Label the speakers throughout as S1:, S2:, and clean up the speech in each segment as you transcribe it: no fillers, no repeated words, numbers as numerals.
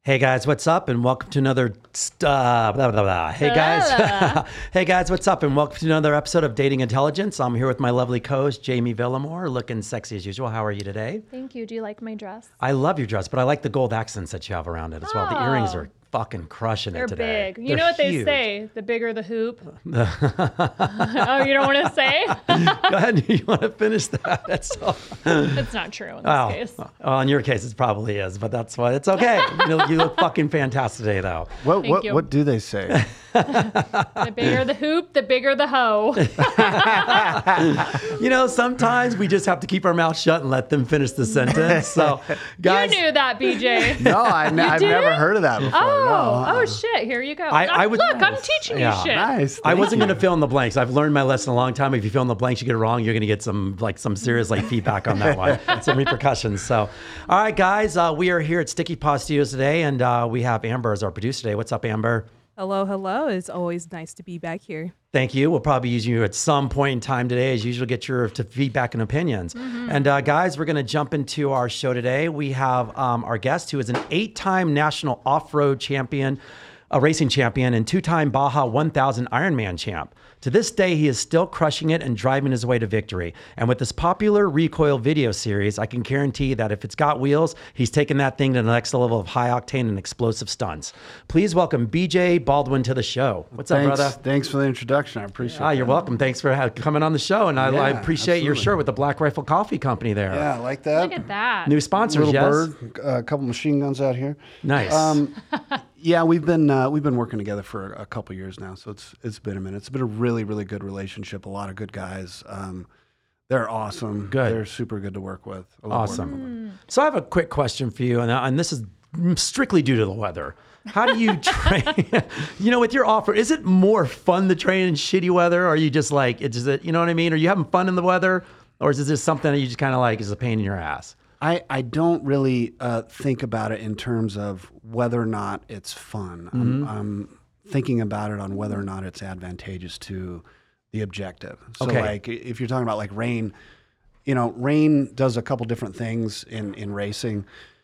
S1: Hey guys, what's up? And welcome to another blah, blah, blah. Hey guys. Hey guys, what's up? And welcome to another episode of Dating Intelligence. I'm here with my lovely co-host, Jamie Villamore, looking sexy as usual. How are you today?
S2: Thank you. Do you like my dress?
S1: I love your dress, but I like the gold accents that you have around it as well. The earrings are fucking crushing it today.
S2: They're big. You know what
S1: huge.
S2: they say? The bigger the hoop. Oh, you don't want to say?
S1: Go ahead. You want to finish that? That's all.
S2: It's not true in this case.
S1: Well, in your case, it probably is, but that's why it's okay. You look fucking fantastic today, though.
S3: What do they say?
S2: The bigger the hoop, the bigger the hoe.
S1: Sometimes we just have to keep our mouth shut and let them finish the sentence. So, guys,
S2: You knew that, BJ.
S3: No, I've never heard of that before.
S2: Oh shit! Here you go. Look, I'm teaching you shit.
S3: Nice.
S1: I wasn't going to fill in the blanks. I've learned my lesson a long time. If you fill in the blanks, you get it wrong, you're going to get some serious feedback on that one, some repercussions. So, all right, guys, we are here at Sticky Paw Studios today, and we have Amber as our producer today. What's up, Amber?
S4: Hello. It's always nice to be back here.
S1: Thank you. We'll probably use you at some point in time today, as usual, get your feedback and opinions. Mm-hmm. And guys, we're going to jump into our show today. We have our guest, who is an 8-time national off-road champion, a racing champion, and 2-time Baja 1000 Ironman champ. To this day, he is still crushing it and driving his way to victory. And with this popular Recoil video series, I can guarantee that if it's got wheels, he's taking that thing to the next level of high octane and explosive stunts. Please welcome BJ Baldwin to the show. What's up, brother?
S3: Thanks for the introduction. I appreciate it.
S1: You're welcome. Thanks for coming on the show. And I appreciate your shirt with the Black Rifle Coffee Company there.
S3: Yeah, I like that.
S2: Look at that.
S1: New sponsors,
S3: Little
S1: yes?
S3: bird, a couple machine guns out here.
S1: Nice.
S3: Yeah, we've been working together for a couple years now, so it's been a minute. It's been a really, really good relationship. A lot of good guys. They're awesome.
S1: Good.
S3: They're super good to work with. I love
S1: Awesome.
S3: working with them.
S1: So I have a quick question for you, and this is strictly due to the weather. How do you train? With your offer, is it more fun to train in shitty weather, or are you just you know what I mean? Are you having fun in the weather, or is this something that you just kind of is a pain in your ass?
S3: I don't really think about it in terms of whether or not it's fun.
S1: Mm-hmm.
S3: I'm thinking about it on whether or not it's advantageous to the objective. So
S1: Okay.
S3: if you're talking about rain, rain does a couple different things in racing.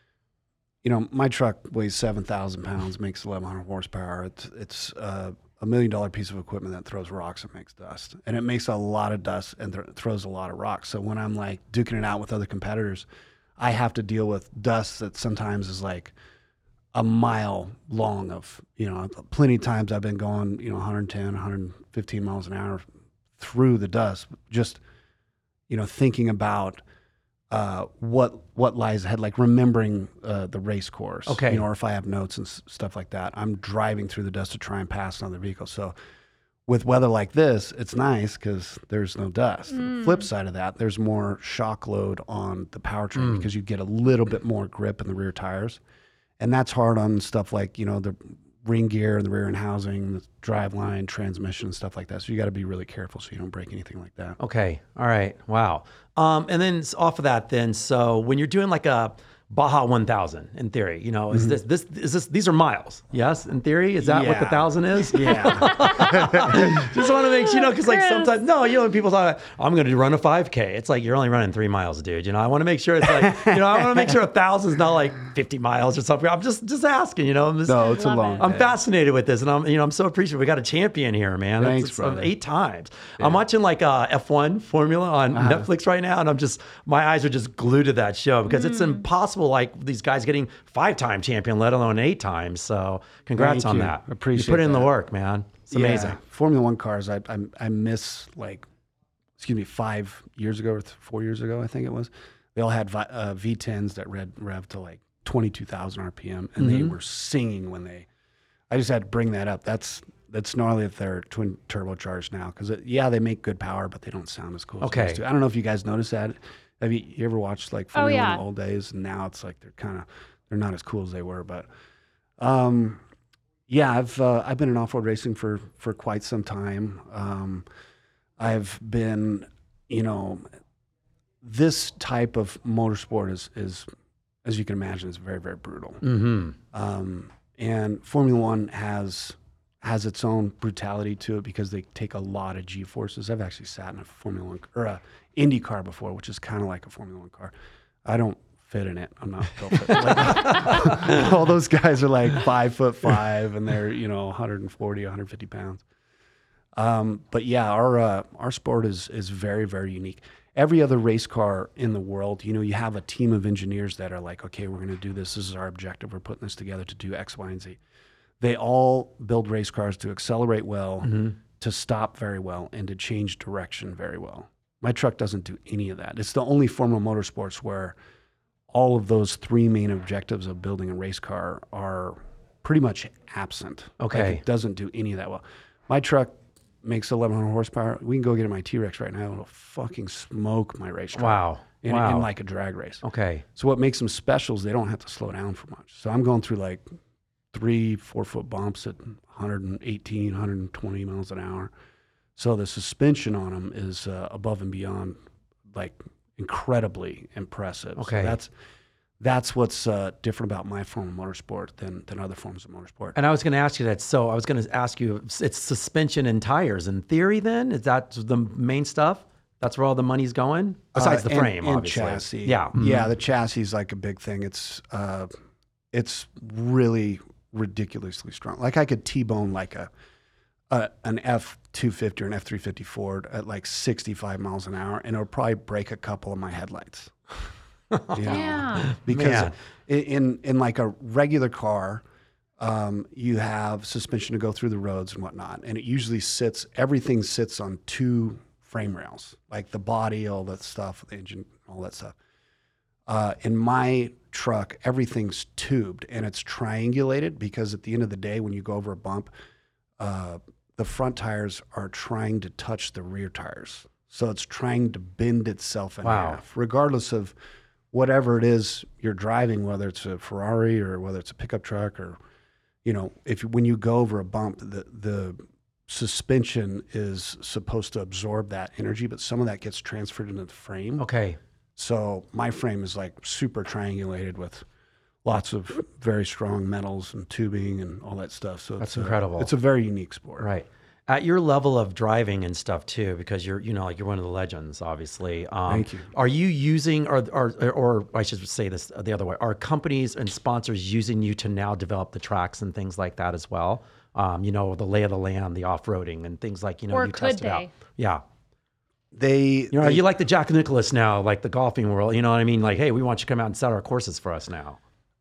S3: My truck weighs 7,000 pounds, makes 1,100 horsepower. It's a $1 million piece of equipment that throws rocks and makes dust. And it makes a lot of dust and throws a lot of rocks. So when I'm duking it out with other competitors, I have to deal with dust that sometimes is a mile long of, plenty of times I've been going, 110, 115 miles an hour through the dust, just, thinking about what lies ahead, remembering the race course,
S1: Okay.
S3: or if I have notes and stuff like that. I'm driving through the dust to try and pass another vehicle. So with weather like this, it's nice because there's no dust. The flip side of that, there's more shock load on the powertrain because you get a little bit more grip in the rear tires. And that's hard on stuff like, the ring gear, the rear end housing, the drive line, transmission, and stuff like that. So you got to be really careful so you don't break anything like that.
S1: Okay. All right. Wow. And then off of that, so when you're doing a Baja 1000, in theory, is this these are miles? Yes, in theory, is that what the 1,000 is?
S3: Yeah.
S1: Just want to make sure, because sometimes when people talk, I'm going to run a 5K. It's you're only running 3 miles, dude. I want to make sure it's I want to make sure 1,000 is not 50 miles or something. I'm just asking.
S3: No, it's a long.
S1: I'm fascinated with this, and I'm so appreciative. We got a champion here, man.
S3: Thanks,
S1: it's
S3: brother.
S1: 8 times. Yeah. I'm watching F1 Formula on Netflix right now, and my eyes are just glued to that show because it's impossible. These guys getting 5-time champion, let alone 8 times. So congrats on that.
S3: Appreciate
S1: you put in the
S3: that.
S1: work, man. It's amazing.
S3: Formula One cars, I miss 5 years ago or 4 years ago, I think it was. They all had V10s that rev to 22,000 RPM, and they were singing when they. I just had to bring that up. That's gnarly if they're twin turbocharged now because they make good power, but they don't sound as cool. As they used to. I don't know if you guys noticed that. Have you ever watched Formula One in the old days? And now it's they're not as cool as they were. But I've been in off-road racing for quite some time. I've been, this type of motorsport is as you can imagine, is very, very brutal.
S1: Mm-hmm.
S3: And Formula One has its own brutality to it because they take a lot of G-forces. I've actually sat in a Formula One or a Indy car before, which is kind of like a Formula One car. I don't fit in it. I'm not built for it. Like, all those guys are like 5'5" and they're, 140, 150 pounds. But yeah, our sport is very, very unique. Every other race car in the world, you have a team of engineers that are like, okay, we're going to do this. This is our objective. We're putting this together to do X, Y, and Z. They all build race cars to accelerate well, to stop very well, and to change direction very well. My truck doesn't do any of that. It's the only form of motorsports where all of those three main objectives of building a race car are pretty much absent.
S1: Okay.
S3: Like, it doesn't do any of that well. My truck makes 1,100 horsepower. We can go get in my T-Rex right now. It'll fucking smoke my race truck.
S1: Wow.
S3: In like a drag race.
S1: Okay.
S3: So what makes them special is they don't have to slow down for much. So I'm going through like 3-4 foot bumps at 118, 120 miles an hour. So the suspension on them is above and beyond, like, incredibly impressive.
S1: Okay.
S3: So that's what's different about my form of motorsport than other forms of motorsport.
S1: And I was going to ask you that. So I was going to ask you, it's suspension and tires. In theory, then, is that the main stuff? That's where all the money's going? Besides the frame,
S3: and
S1: obviously.
S3: Chassis.
S1: Yeah.
S3: Yeah, the chassis is like a big thing. It's really ridiculously strong. Like, I could T-bone like an F-250 or an F-350 Ford at like 65 miles an hour, and it'll probably break a couple of my headlights.
S2: Yeah.
S3: Because in like a regular car, you have suspension to go through the roads and whatnot, and it usually everything sits on two frame rails, like the body, all that stuff, the engine, all that stuff. In my truck, everything's tubed and it's triangulated, because at the end of the day, when you go over a bump, the front tires are trying to touch the rear tires. So it's trying to bend itself in half, regardless of whatever it is you're driving, whether it's a Ferrari or whether it's a pickup truck, or, when you go over a bump, the suspension is supposed to absorb that energy, but some of that gets transferred into the frame.
S1: Okay.
S3: So my frame is like super triangulated with lots of very strong metals and tubing and all that stuff. So
S1: That's incredible.
S3: It's a very unique sport.
S1: Right. At your level of driving and stuff too, because you're you're one of the legends, obviously.
S3: Thank you.
S1: Are you using, or I should say this the other way, are companies and sponsors using you to now develop the tracks and things like that as well? The lay of the land, the off-roading and things like,
S2: Or
S1: you
S2: could
S1: tested out.
S2: they?
S1: Yeah.
S3: You
S1: like the Jack Nicklaus now, like the golfing world, you know what I mean? Like, hey, we want you to come out and set our courses for us now.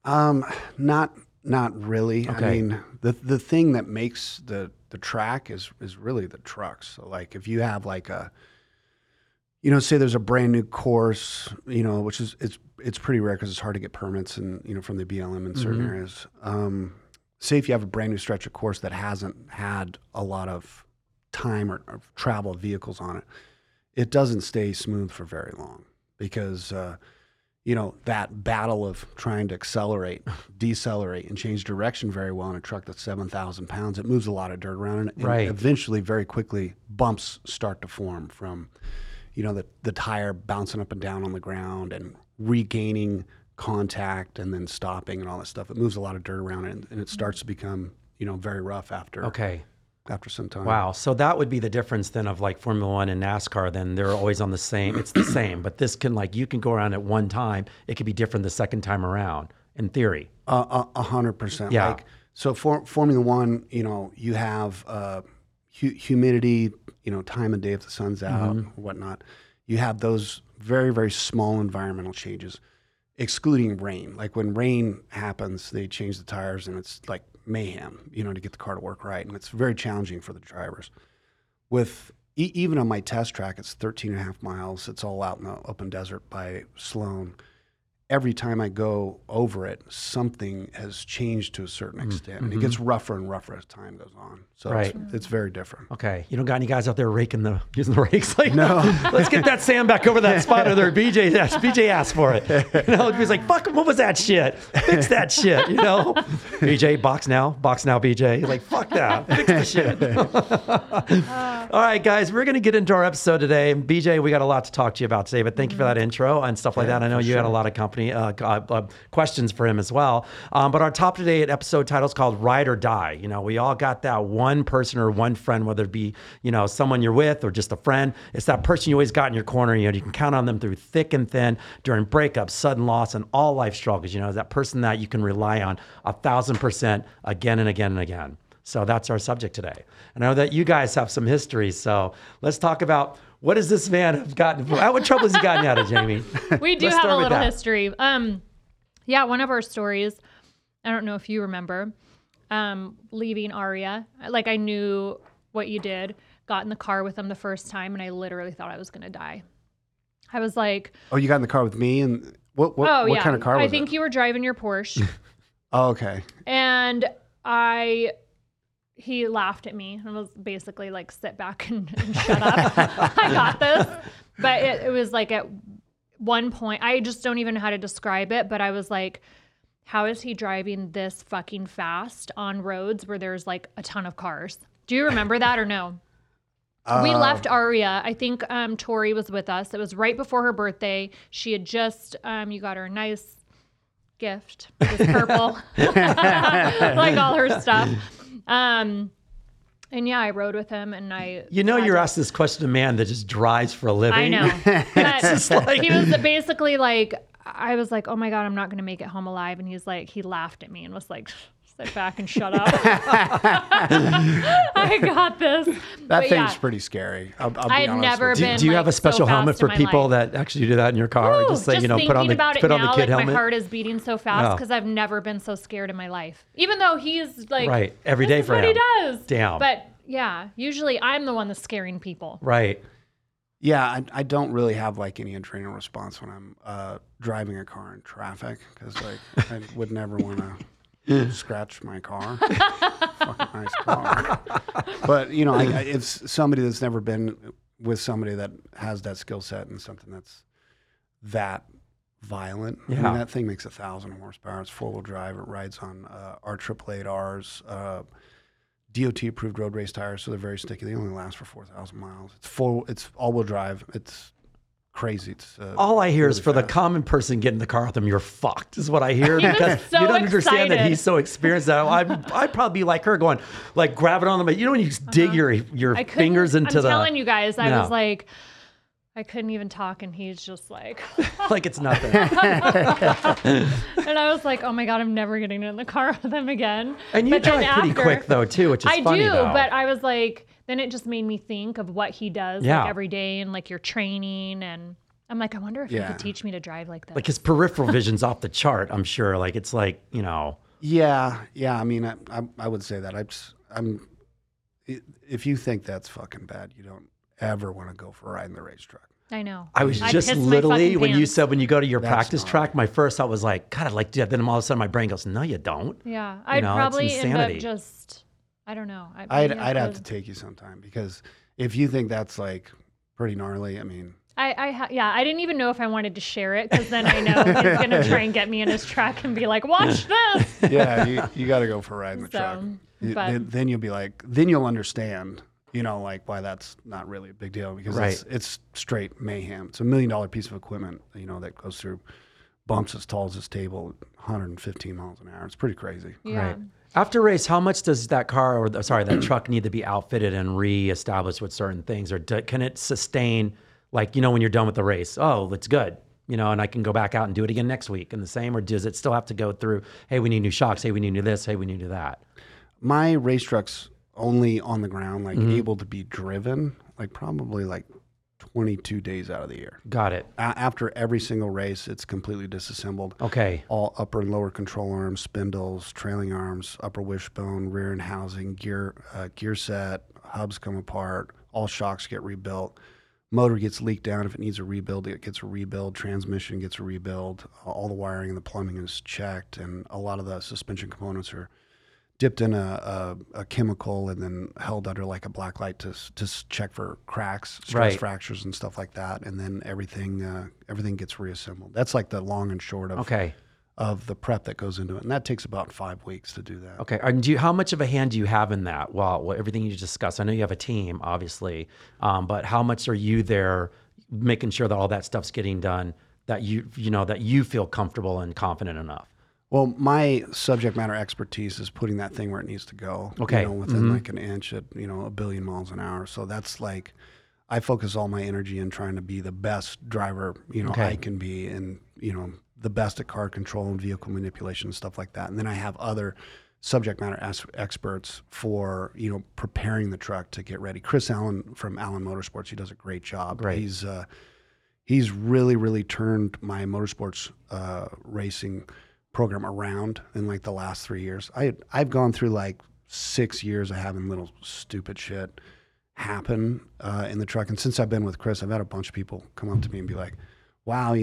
S3: Not really.
S1: Okay.
S3: I mean, the thing that makes the track is really the trucks. So like, if you have like say there's a brand new course, which is it's pretty rare because it's hard to get permits and from the BLM in certain areas. Say if you have a brand new stretch of course that hasn't had a lot of time or travel vehicles on it, it doesn't stay smooth for very long, because that battle of trying to accelerate, decelerate, and change direction very well in a truck that's 7,000 pounds, it moves a lot of dirt around, and
S1: Right.
S3: eventually, very quickly, bumps start to form from, the tire bouncing up and down on the ground and regaining contact and then stopping and all that stuff. It moves a lot of dirt around, and it starts to become, very rough after some time.
S1: Wow. So that would be the difference then of like Formula One and NASCAR. Then they're always on the same. It's the same, but this can you can go around at one time. It could be different the second time around, in theory.
S3: 100%.
S1: Yeah.
S3: So for Formula One, you have humidity, time of day if the sun's out, or whatnot. You have those very, very small environmental changes, excluding rain. Like when rain happens, they change the tires, and it's like mayhem, to get the car to work right. And it's very challenging for the drivers. With even on my test track, it's 13 and a half miles. It's all out in the open desert by Sloan. Every time I go over it, something has changed to a certain extent. And it gets rougher and rougher as time goes on. So
S1: Right.
S3: it's very different.
S1: Okay. You don't got any guys out there using the rakes? Like,
S3: No.
S1: Let's get that sand back over that spot over there. BJ asked for it. He's like, fuck, what was that shit? Fix that shit, BJ, box now, BJ. He's like, fuck that. Fix the shit. All right, guys, we're going to get into our episode today. And BJ, we got a lot to talk to you about today, but thank you for that intro and stuff like that. I know you had a lot of companies me questions for him as well. But our top today episode title is called Ride or Die. You know, we all got that one person or one friend, whether it be, you know, someone you're with or just a friend. It's that person you always got in your corner. You know, you can count on them through thick and thin, during breakups, sudden loss, and all life struggles. You know, that person that you can rely on 1,000% again and again and again. So that's our subject today. And I know that you guys have some history. So let's talk about, what does this man have gotten? What trouble has he gotten out of, Jamie?
S2: We do
S1: Let's
S2: have
S1: start
S2: a
S1: with
S2: little
S1: that.
S2: history. Yeah, one of our stories, I don't know if you remember, leaving Aria. Like, I knew what you did, got in the car with him the first time, and I literally thought I was going to die. I was like,
S3: Oh, you got in the car with me, and what kind of car was
S2: I think
S3: it?
S2: you were driving your Porsche.
S3: Oh, okay.
S2: And he laughed at me and was basically like, sit back and shut up. I got this. But it was like at one point, I just don't even know how to describe it, but I was like, how is he driving this fucking fast on roads where there's like a ton of cars? Do you remember that or no? We left Aria. I think Tori was with us. It was right before her birthday. She had just, you got her a nice gift. It was purple. Like all her stuff. And yeah, I rode with him and
S1: You know, you're asking this question to a man that just drives for a living.
S2: I know. But
S1: like-
S2: he was basically like, I was like, oh my God, I'm not going to make it home alive. And he's like, he laughed at me and was like, sit back and shut up. I got this.
S3: That
S2: But
S3: thing's
S2: yeah,
S3: pretty scary. I'll be
S2: I had
S3: honest
S2: never
S3: with you.
S2: been
S1: Do you have
S2: like,
S1: a special
S2: so
S1: helmet
S2: fast
S1: for
S2: in my
S1: people
S2: life.
S1: that actually do that in your car?
S2: Ooh,
S1: Just say, you know, put on
S2: thinking about it
S1: the
S2: now,
S1: kid
S2: like
S1: helmet.
S2: my heart is beating so fast
S1: Oh.
S2: because I've never been so scared in my life. Even though he's like,
S1: Right. Every
S2: this
S1: day
S2: is
S1: for
S2: what
S1: him.
S2: he does.
S1: Damn.
S2: But yeah, usually I'm the one that's scaring people.
S1: Right.
S3: Yeah, I don't really have like any adrenaline response when I'm driving a car in traffic because like I would never want to scratch my car. Fucking nice car. But you know, it's somebody that's never been with somebody that has that skill set and something that's that violent. I
S1: Yeah.
S3: mean, that thing makes 1,000 horsepower. It's 4-wheel drive. It rides on R888Rs. DOT approved road race tires, so they're very sticky. They only last for 4,000 miles. It's all-wheel drive. It's crazy. It's
S1: All I hear is
S3: really
S1: for the
S3: fast.
S1: common person getting in the car with him, you're fucked, is what I hear.
S2: He was
S1: Because
S2: so
S1: you don't understand that
S2: excited.
S1: he's so experienced that I'd probably be like her going, like grabbing on them. You know, when you just dig your
S2: I couldn't-
S1: fingers into
S2: I'm
S1: the,
S2: telling you guys, I
S1: No.
S2: was like, I couldn't even talk, and he's just like,
S1: like it's nothing.
S2: and I was like, oh my God, I'm never getting in the car with him again.
S1: And you
S2: But then
S1: drive pretty
S2: after-
S1: quick though too, which is
S2: I
S1: funny
S2: do,
S1: though.
S2: but I was like, then it just made me think of what he does
S1: Yeah.
S2: like every day and like your training, and I'm like, I wonder if he
S3: Yeah.
S2: could teach me to drive like that.
S1: like his peripheral vision's off the chart, I'm sure. Like it's like, you know,
S3: Yeah. I mean, I would say that. If you think that's fucking bad, you don't ever want to go for a ride in the race truck.
S2: I know.
S1: I was
S2: I
S1: just
S2: pissed my
S1: literally
S2: fucking
S1: when you
S2: pants.
S1: said when you go to your
S3: That's
S1: practice
S3: not
S1: track, my first thought was like, God, I'd like to do that. Then all of a sudden my brain goes, no, you don't.
S2: Yeah, I'd
S1: know, it's
S2: probably end
S1: insanity.
S2: up just, I don't know.
S3: I'd
S2: maybe I
S3: have to
S2: could.
S3: take you sometime because if you think that's like pretty gnarly, I mean,
S2: Yeah, I didn't even know if I wanted to share it because then I know he's gonna try and get me in his truck and be like, "Watch this."
S3: yeah, you got to go for a ride in the
S2: So,
S3: truck.
S2: but-
S3: Then you'll be like, then you'll understand, you know, like why that's not really a big deal because
S1: Right.
S3: it's straight mayhem. It's $1 million piece of equipment, you know, that goes through bumps as tall as this table, 115 miles an hour. It's pretty crazy.
S2: Yeah.
S1: Right. After race, how much does that car or that truck need to be outfitted and reestablished with certain things, or can it sustain, like, you know, when you're done with the race? Oh, it's good, you know, and I can go back out and do it again next week, and the same, or does it still have to go through? Hey, we need new shocks. Hey, we need new this. Hey, we need new that.
S3: My race truck's only on the ground, like
S1: Mm-hmm.
S3: able to be driven, like probably like 22 days out of the year.
S1: Got it.
S3: After every single race, it's completely disassembled.
S1: Okay.
S3: All upper and lower control arms, spindles, trailing arms, upper wishbone, rear end housing, gear set, hubs come apart, all shocks get rebuilt. Motor gets leaked down. If it needs a rebuild, it gets a rebuild. Transmission gets a rebuild. All the wiring and the plumbing is checked, and a lot of the suspension components are dipped in a chemical and then held under like a black light to check for cracks, stress
S1: Right.
S3: fractures and stuff like that. And then everything gets reassembled. That's like the long and short of
S1: Okay.
S3: of the prep that goes into it, and that takes about 5 weeks to do that.
S1: Okay. And how much of a hand do you have in that? Well, everything you just discussed. I know you have a team, obviously, but how much are you there making sure that all that stuff's getting done that you feel comfortable and confident enough?
S3: Well, my subject matter expertise is putting that thing where it needs to go.
S1: Okay.
S3: Within like an inch at, a billion miles an hour. So that's like, I focus all my energy in trying to be the best driver,
S1: Okay.
S3: I can be, and, the best at car control and vehicle manipulation and stuff like that. And then I have other subject matter experts for, preparing the truck to get ready. Chris Allen from Allen Motorsports, he does a great job.
S1: Great.
S3: He's really, really turned my motorsports racing program around in like the last 3 years. I've gone through like 6 years of having little stupid shit happen in the truck. And since I've been with Chris, I've had a bunch of people come up to me and be like, wow,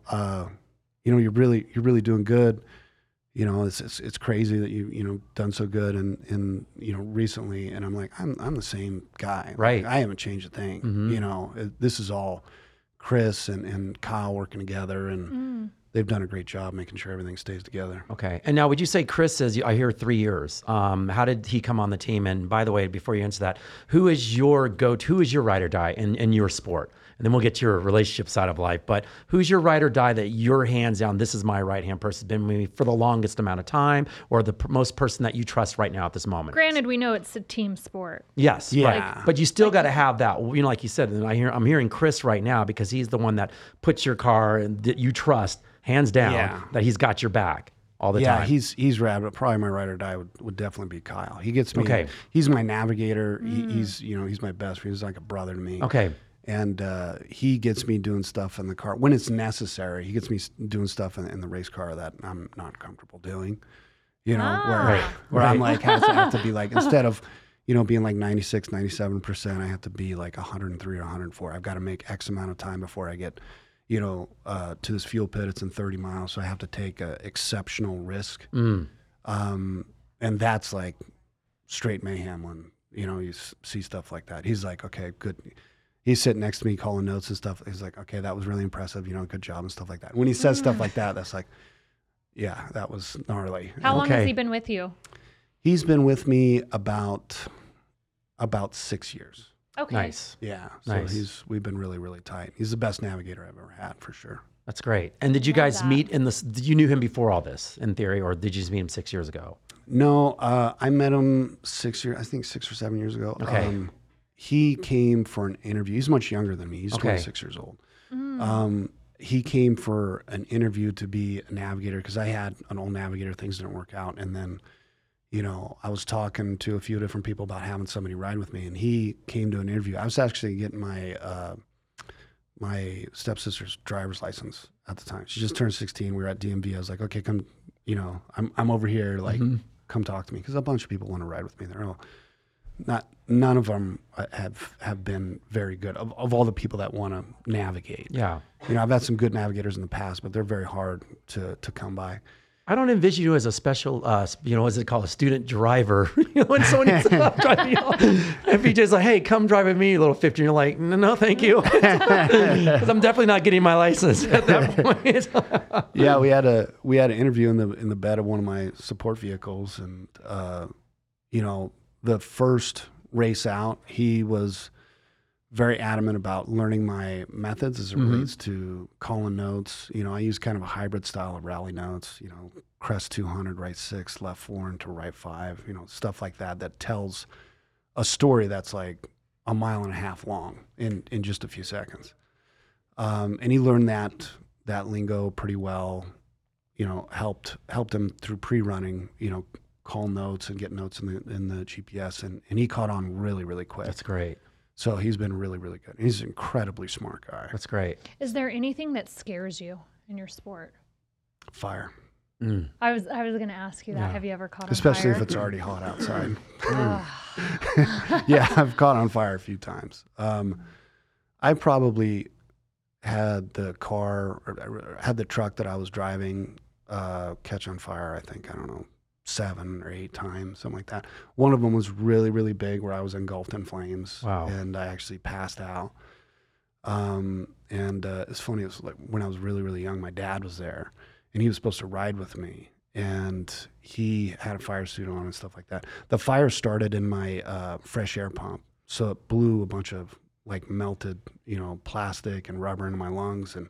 S3: you're really doing good. It's crazy that you done so good and recently. And I'm like, I'm the same guy.
S1: Right.
S3: Like, I haven't changed a thing.
S1: Mm-hmm.
S3: This is all Chris and Kyle working together, and they've done a great job making sure everything stays together.
S1: Okay. And now, would you say Chris is, I hear 3 years. How did he come on the team? And by the way, before you answer that, who is your go-to? Who is your ride or die in your sport? And then we'll get to your relationship side of life. But who's your ride or die that you're hands down, this is my right-hand person, been with me for the longest amount of time, or the most person that you trust right now at this moment?
S2: Granted, we know it's a team sport.
S1: Yes.
S3: Yeah.
S1: Right. But you still got to have that, like you said, and I'm hearing Chris right now because he's the one that puts your car and that you trust, hands down, that he's got your back all the time.
S3: Yeah, he's rad, but probably my ride or die would definitely be Kyle. He gets me.
S1: Okay.
S3: He's my navigator. He's my best friend. He's like a brother to me.
S1: Okay.
S3: And he gets me doing stuff in the car when it's necessary. He gets me doing stuff in the race car that I'm not comfortable doing. Where I'm like have to be like, instead of being like 96, 97%, I have to be like 103 or 104. I've got to make X amount of time before I get to this fuel pit. It's in 30 miles, so I have to take a exceptional risk. And that's like straight mayhem when you see stuff like that. He's like, okay, good. He's sitting next to me calling notes and stuff. He's like, okay, that was really impressive, good job and stuff like that. When he says stuff like that, that's like, yeah, that was gnarly.
S2: How long has he been with you?
S3: He's been with me about 6 years.
S2: Okay.
S1: Nice.
S3: Yeah. So
S1: Nice.
S3: we've been really, really tight. He's the best navigator I've ever had, for sure.
S1: That's great. And did you guys meet you knew him before all this, in theory, or did you just meet him 6 years ago?
S3: No, I met him 6 or 7 years ago.
S1: Okay.
S3: He came for an interview. He's much younger than me. He's 26 years old. He came for an interview to be a navigator because I had an old navigator. Things didn't work out. And then, I was talking to a few different people about having somebody ride with me. And he came to an interview. I was actually getting my my stepsister's driver's license at the time. She just turned 16. We were at DMV. I was like, okay, come, I'm over here. Like, come talk to me. Because a bunch of people want to ride with me. They're all none of them have been very good of all the people that want to navigate.
S1: Yeah.
S3: I've had some good navigators in the past, but they're very hard to come by.
S1: I don't envision you as a special, what's it called, a student driver. When someone needs help driving, if he just like, hey, come drive with me, little 15, you're like, no, thank you, because I'm definitely not getting my license at that point.
S3: Yeah, we had an interview in the bed of one of my support vehicles, and the first race out, he was very adamant about learning my methods as it relates to calling notes. I use kind of a hybrid style of rally notes, crest 200, right 6, left 4 into right 5, stuff like that tells a story that's like a mile and a half long in just a few seconds. And he learned that lingo pretty well, helped him through pre-running, call notes and get notes in the GPS, and he caught on really, really quick.
S1: That's great.
S3: So he's been really, really good. He's an incredibly smart guy.
S1: That's great.
S2: Is there anything that scares you in your sport?
S3: Fire.
S2: I was going to ask you that.
S1: Yeah.
S2: Have you ever caught on
S3: Especially
S2: fire?
S3: if it's already hot outside. Yeah, I've caught on fire a few times. I probably had the truck that I was driving catch on fire, I think, 7 or 8 times, something like that. One of them was really, really big where I was engulfed in flames.
S1: Wow.
S3: And I actually passed out. And it's funny, it was like when I was really, really young, my dad was there and he was supposed to ride with me, and he had a fire suit on and stuff like that. The fire started in my fresh air pump. So it blew a bunch of like melted, plastic and rubber into my lungs, and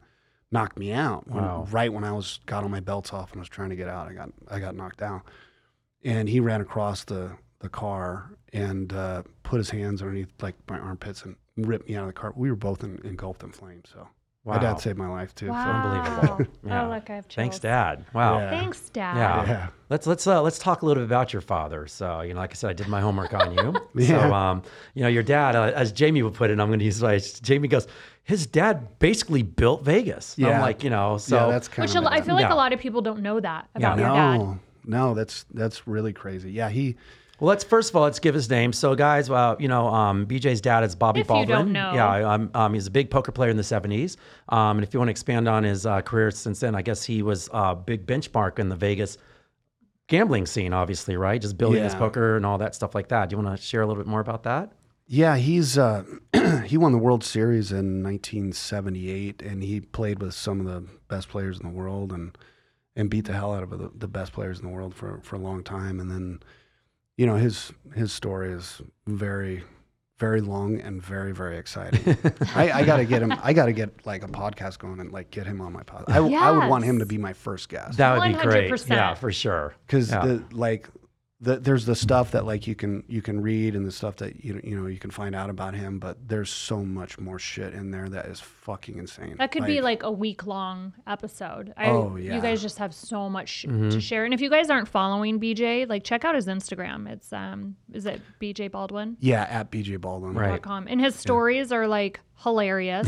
S3: knocked me out.
S1: Wow.
S3: Right when I got all my belts off and was trying to get out, I got knocked out. And he ran across the car and put his hands underneath like my armpits and ripped me out of the car. We were both engulfed in flames. So
S1: Wow.
S3: my dad saved my life too.
S1: Unbelievable. Yeah.
S2: Oh, look, I have chills.
S1: Thanks, Dad. Wow.
S3: Yeah.
S2: Thanks, Dad.
S1: Yeah.
S3: Yeah.
S1: Let's talk a little bit about your father. So, like I said, I did my homework on you.
S3: Yeah.
S1: So, your dad, as Jamie would put it, I'm going to use Jamie goes, his dad basically built Vegas.
S3: Yeah.
S1: I'm like, so
S3: Yeah, that's kind
S2: Which
S3: of.
S2: I feel like
S1: Yeah.
S2: a lot of people don't know that about
S1: Yeah.
S2: your dad.
S3: No, that's really crazy. Yeah,
S1: Well, let's give his name. So, guys, BJ's dad is Bobby
S2: If you
S1: Baldwin.
S2: don't know.
S1: Yeah, he's a big poker player in the 70s. And if you want to expand on his career since then, I guess he was a big benchmark in the Vegas gambling scene, obviously, right? Just building his
S3: Yeah.
S1: poker and all that stuff like that. Do you want to share a little bit more about that?
S3: Yeah, he's he won the World Series in 1978, and he played with some of the best players in the world, and beat the hell out of the best players in the world for a long time. And then, his story is very, very long and very, very exciting. I got to get him. I got to get like a podcast going and like get him on my podcast. I would want him to be my first guest
S1: That would be great.
S2: 100%.
S1: Yeah, for sure.
S3: because
S1: Yeah.
S3: there's the stuff that like you can read and the stuff that you can find out about him, but there's so much more shit in there that is fucking insane.
S2: That could be like a week-long episode.
S3: Oh, yeah.
S2: You guys just have so much to share. And if you guys aren't following BJ, like check out his Instagram. It's is it BJ Baldwin?
S3: Yeah, at BJ Baldwin.
S1: Right.
S2: .com. And his stories are like hilarious.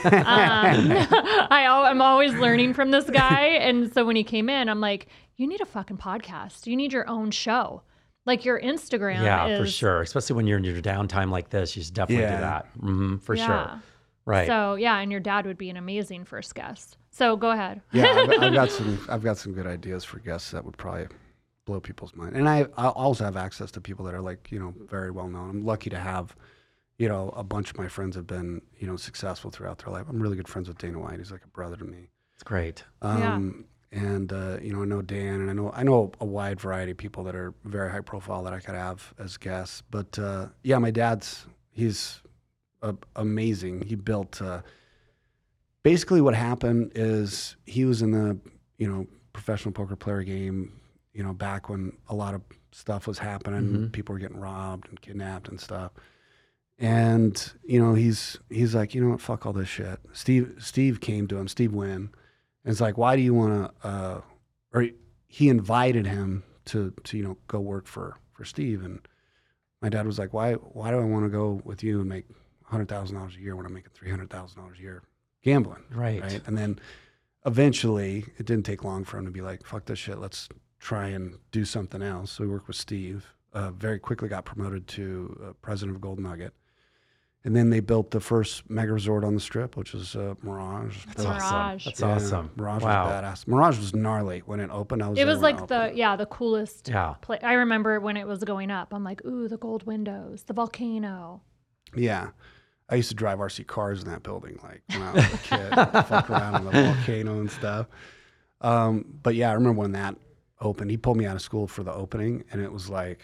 S2: I'm always learning from this guy. And so when he came in, I'm like, you need a fucking podcast. You need your own show. Like your Instagram
S1: Yeah,
S2: is.
S1: for sure. Especially when you're in your downtime like this, you should definitely do
S3: Yeah.
S1: that. For
S2: Yeah.
S1: sure. Right.
S2: So yeah, and your dad would be an amazing first guest. So go ahead.
S3: Yeah, I've got some good ideas for guests that would probably blow people's mind. And I also have access to people that are like, very well known. I'm lucky to have, a bunch of my friends have been, successful throughout their life. I'm really good friends with Dana White. He's like a brother to me.
S1: It's great.
S3: And I know Dan, and I know a wide variety of people that are very high profile that I could have as guests. But yeah, my dad's he's amazing. He built. Basically, what happened is he was in the professional poker player game. Back when a lot of stuff was happening, people were getting robbed and kidnapped and stuff. And he's like, what, fuck all this shit. Steve came to him, Steve Wynn. And it's like, why do you want to, or he invited him to go work for Steve. And my dad was like, why do I want to go with you and make $100,000 a year when I'm making $300,000 a year gambling?
S1: Right.
S3: And then eventually it didn't take long for him to be like, fuck this shit. Let's try and do something else. So we worked with Steve, very quickly got promoted to president of Gold Nugget. And then they built the first mega resort on the Strip, which is Mirage.
S1: That's awesome.
S2: Mirage.
S1: That's
S3: Yeah,
S1: awesome.
S3: Mirage
S1: Wow.
S3: was badass. Mirage was gnarly when it opened.
S2: It was like the coolest.
S1: Yeah.
S2: I remember when it was going up. I'm like, ooh, the gold windows, the volcano.
S3: Yeah. I used to drive RC cars in that building, like when I was a kid, fuck around on the volcano and stuff. But yeah, I remember when that opened. He pulled me out of school for the opening, and it was like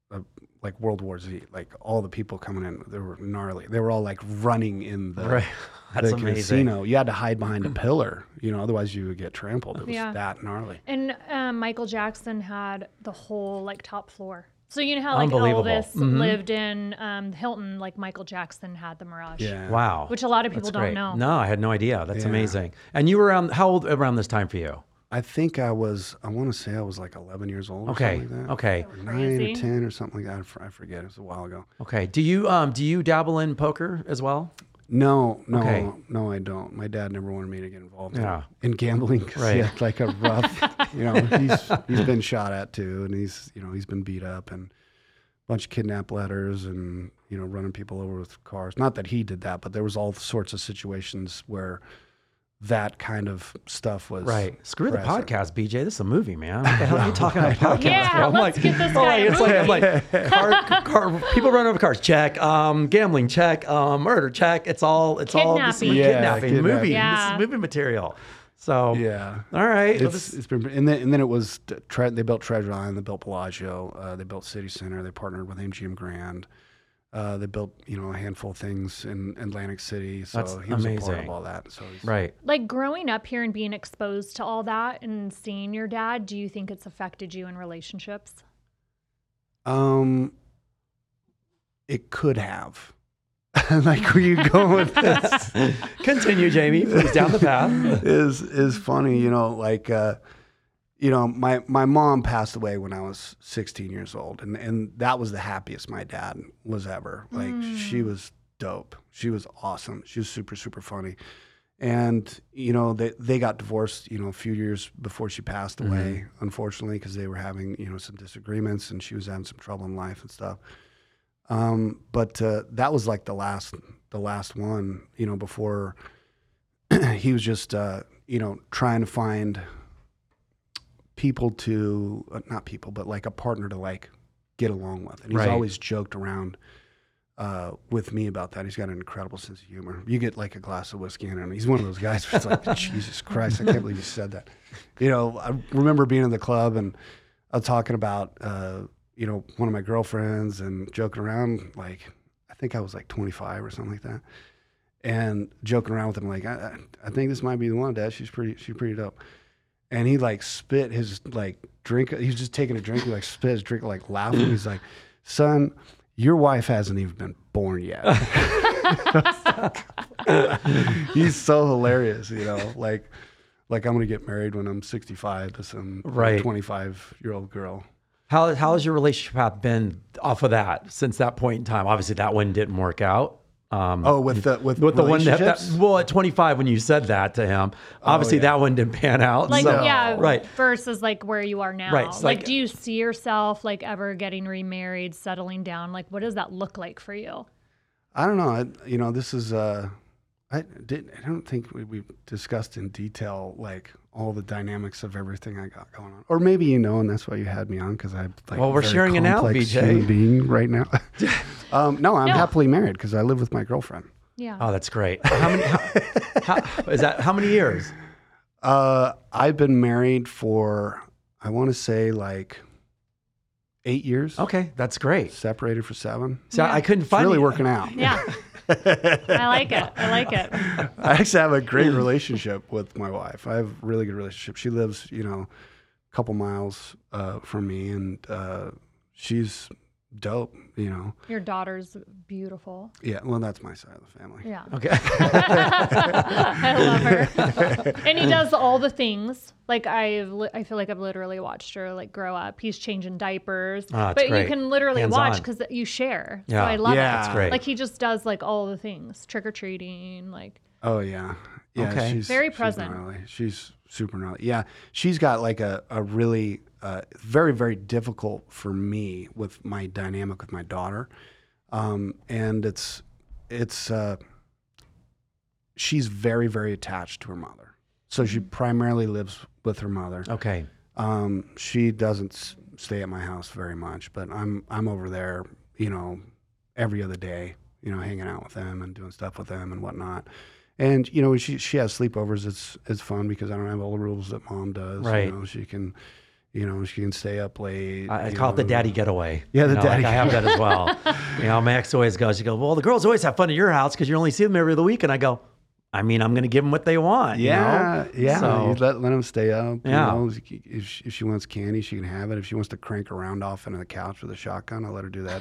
S3: World War Z. Like all the people coming in, they were gnarly. They were all like running in the,
S1: Right. That's
S3: the
S1: amazing.
S3: casino. You had to hide behind a pillar, otherwise you would get trampled. It was
S2: Yeah.
S3: that gnarly.
S2: And Michael Jackson had the whole like top floor. So you know how like
S1: Unbelievable.
S2: Elvis lived in Hilton, like Michael Jackson had the Mirage.
S3: Yeah.
S1: Wow.
S2: Which a lot of people
S1: That's
S2: don't
S1: great.
S2: know.
S1: No, I had no idea. That's
S3: Yeah.
S1: amazing. And you were how old around this time for you?
S3: I think I want to say I was like 11 years old.
S1: Okay.
S3: Or something like that.
S1: Okay.
S3: Or 9
S2: Crazy.
S3: or 10 or something like that. I forget. It was a while ago.
S1: Okay. Do you dabble in poker as well?
S3: No,
S1: Okay.
S3: no, I don't. My dad never wanted me to get involved
S1: Yeah.
S3: in gambling because
S1: Right.
S3: he had like a rough, he's been shot at too, and he's been beat up and a bunch of kidnap letters and, running people over with cars. Not that he did that, but there was all sorts of situations where that kind of stuff was
S1: Right. Screw the
S3: present.
S1: podcast, BJ. This is a movie, man. What the hell are you talking about podcast?
S2: Yeah,
S1: for? I'm
S2: let's get this guy a
S1: it's like, I'm like, car, people run over cars. Check. Gambling. Check. Murder. Check. It's all. This is
S2: Kidnapping.
S3: Yeah,
S1: kidnapping.
S3: kidnapping.
S1: Movie.
S2: Yeah.
S1: This is movie material. So.
S3: Yeah.
S1: All right. Well,
S3: It's been, and then it was, they built Treasure Island, they built Bellagio, they built City Center, they partnered with MGM Grand. They built, a handful of things in Atlantic City. So
S1: That's
S3: he was a part
S1: amazing.
S3: of all that. So he's,
S1: Right.
S2: Like growing up here and being exposed to all that and seeing your dad, do you think it's affected you in relationships?
S3: It could have. Like where you going with this
S1: Continue, Jamie. Please, down the path.
S3: is funny, my mom passed away when I was 16 years old, and that was the happiest my dad was ever. Like she was dope. She was awesome. She was super, super funny. And, they got divorced, a few years before she passed away, unfortunately, because they were having, some disagreements and she was having some trouble in life and stuff. But that was like the last one, before he was just, trying to find people to, not people, but like a partner to like get along with. And he's
S1: Right.
S3: always joked around with me about that. He's got an incredible sense of humor. You get like a glass of whiskey in him. He's one of those guys where it's like, Jesus Christ, I can't believe you said that. I remember being in the club and I was talking about, one of my girlfriends and joking around, like, I think I was like 25 or something like that. And joking around with him, like, I think this might be the one, Dad. She's pretty dope. And he like spit his like drink. He was just taking a drink. He like spit his drink, like laughing. He's like, son, your wife hasn't even been born yet. He's so hilarious, like I'm going to get married when I'm 65 to some
S1: Right.
S3: 25-year-old girl.
S1: How has your relationship been off of that since that point in time? Obviously, that one didn't work out.
S3: With the
S1: With the one
S3: relationships?
S1: well, at 25, when you said that to him, obviously
S3: yeah.
S1: that one didn't pan out.
S2: Like,
S1: so,
S2: yeah,
S1: right.
S2: versus like where you are now.
S1: Right, it's
S2: Like,
S1: like-
S2: do you see yourself like ever getting remarried, settling down? Like, what does that look like for you?
S3: I don't know. This is I don't think we discussed in detail like all the dynamics of everything I got going on, or maybe and that's why you had me on, because I'm like
S1: Well, we're
S3: very
S1: sharing it now,
S3: complex
S1: BJ.
S3: human being right now. No, I'm
S2: No.
S3: happily married because I live with my girlfriend.
S2: Yeah.
S1: Oh, that's great. How many? How many years?
S3: I've been married for, I want to say like 8 years.
S1: Okay, that's great.
S3: Separated for 7.
S1: So
S2: Yeah.
S1: I couldn't
S3: It's
S1: find
S3: really
S1: you.
S3: working out.
S2: Yeah. I like it. I like it.
S3: I actually have a great relationship with my wife. I have a really good relationship. She lives, a couple miles from me, and she's dope,
S2: Your daughter's beautiful.
S3: Yeah, well, that's my side of the family.
S2: Yeah.
S1: Okay.
S2: I love her. And he does all the things. Like I feel like I've literally watched her like grow up. He's changing diapers,
S1: that's
S2: but
S1: great.
S2: you can literally
S1: Hands-on.
S2: watch because you share. So
S1: Yeah.
S2: I love
S3: Yeah.
S2: it.
S3: That's
S1: great.
S2: Like he just does like all the things, trick or treating, like
S3: Oh, yeah. Yeah,
S1: Okay.
S2: Very
S3: she's
S2: present.
S3: gnarly. She's super gnarly. Yeah, she's got like a really very, very difficult for me with my dynamic with my daughter. And it's she's very, very attached to her mother. So she primarily lives with her mother.
S1: Okay.
S3: She doesn't stay at my house very much, but I'm over there, every other day, hanging out with them and doing stuff with them and whatnot. And she has sleepovers. It's fun because I don't have all the rules that mom does.
S1: Right.
S3: She can stay up late.
S1: I call it the daddy getaway.
S3: Yeah, the daddy
S1: I have that as well. My ex always goes, she goes, well, the girls always have fun at your house because you only see them every other week. And I go, I mean, I'm going to give them what they want.
S3: Yeah, yeah.
S1: So-
S3: You let them stay up.
S1: Yeah.
S3: If she wants candy, she can have it. If she wants to crank around off into the couch with a shotgun, I'll let her do that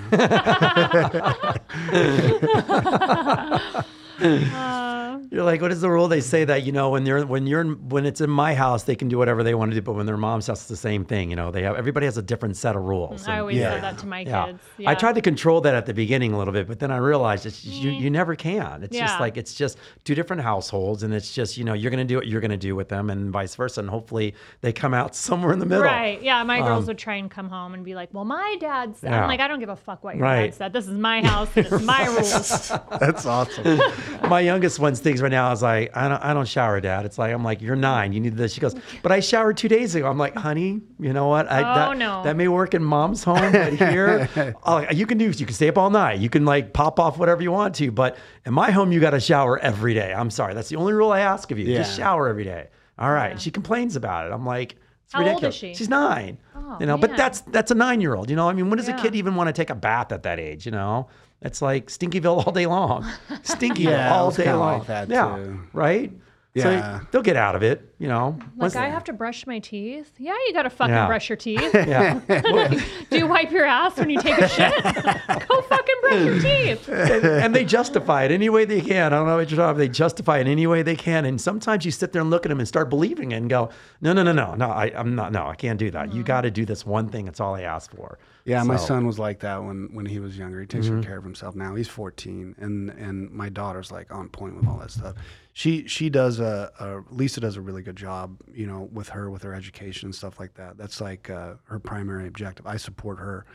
S3: too.
S1: You're like, what is the rule? They say that, when it's in my house, they can do whatever they want to do, but when their mom's house, it's the same thing. Everybody has a different set of rules.
S2: I
S1: And-
S2: always
S3: Yeah.
S2: say that to my
S1: yeah.
S2: kids.
S1: I tried to control that at the beginning a little bit, but then I realized you never can. It's just
S2: Yeah.
S1: like, it's just two different households, and it's just, you're going to do what you're going to do with them and vice versa. And hopefully they come out somewhere in the middle.
S2: Right. Yeah. My girls would try and come home and be like, well, my dad said,
S1: Yeah.
S2: I'm like, I don't give a fuck what your
S1: Right.
S2: dad said. This is my house. And it's my rules.
S3: That's awesome.
S1: My youngest one's things right now is like, I don't shower, Dad. It's like, I'm like, you're 9. You need this. She goes, but I showered 2 days ago. I'm like, honey, you know what?
S2: No.
S1: That may work in mom's home, but here, you can stay up all night. You can like pop off whatever you want to. But in my home, you got to shower every day. I'm sorry. That's the only rule I ask of you. Just
S3: Yeah.
S1: shower every day. All right. And she complains about it. I'm like, It's
S2: How old is
S1: ridiculous.
S2: she?
S1: She's 9.
S2: Oh,
S1: But
S2: man.
S1: that's a 9-year-old. I mean, when does a
S2: Yeah.
S1: kid even want to take a bath at that age? It's like Stinkyville all day long. Stinkyville
S3: Yeah, it
S1: all
S3: was
S1: day
S3: kinda
S1: long.
S3: like that,
S1: yeah,
S3: too.
S1: right.
S3: Yeah.
S1: So they'll get out of it.
S2: Like, I have to brush my teeth. Yeah, you got to fucking
S1: Yeah.
S2: brush your teeth.
S1: Yeah.
S2: Do you wipe your ass when you take a shit? Go fucking brush your teeth.
S1: and they justify it any way they can. I don't know what you're talking about. They justify it any way they can. And sometimes you sit there and look at them and start believing it and go, no, I'm not. No, I can't do that. You got to do this one thing. It's all I asked for.
S3: Yeah, my
S1: So-
S3: son was like that when he was younger. He takes good care of himself now. He's 14, and my daughter's like on point with all that stuff. She does Lisa does a really good job, with her education and stuff like that. That's like her primary objective. I support her,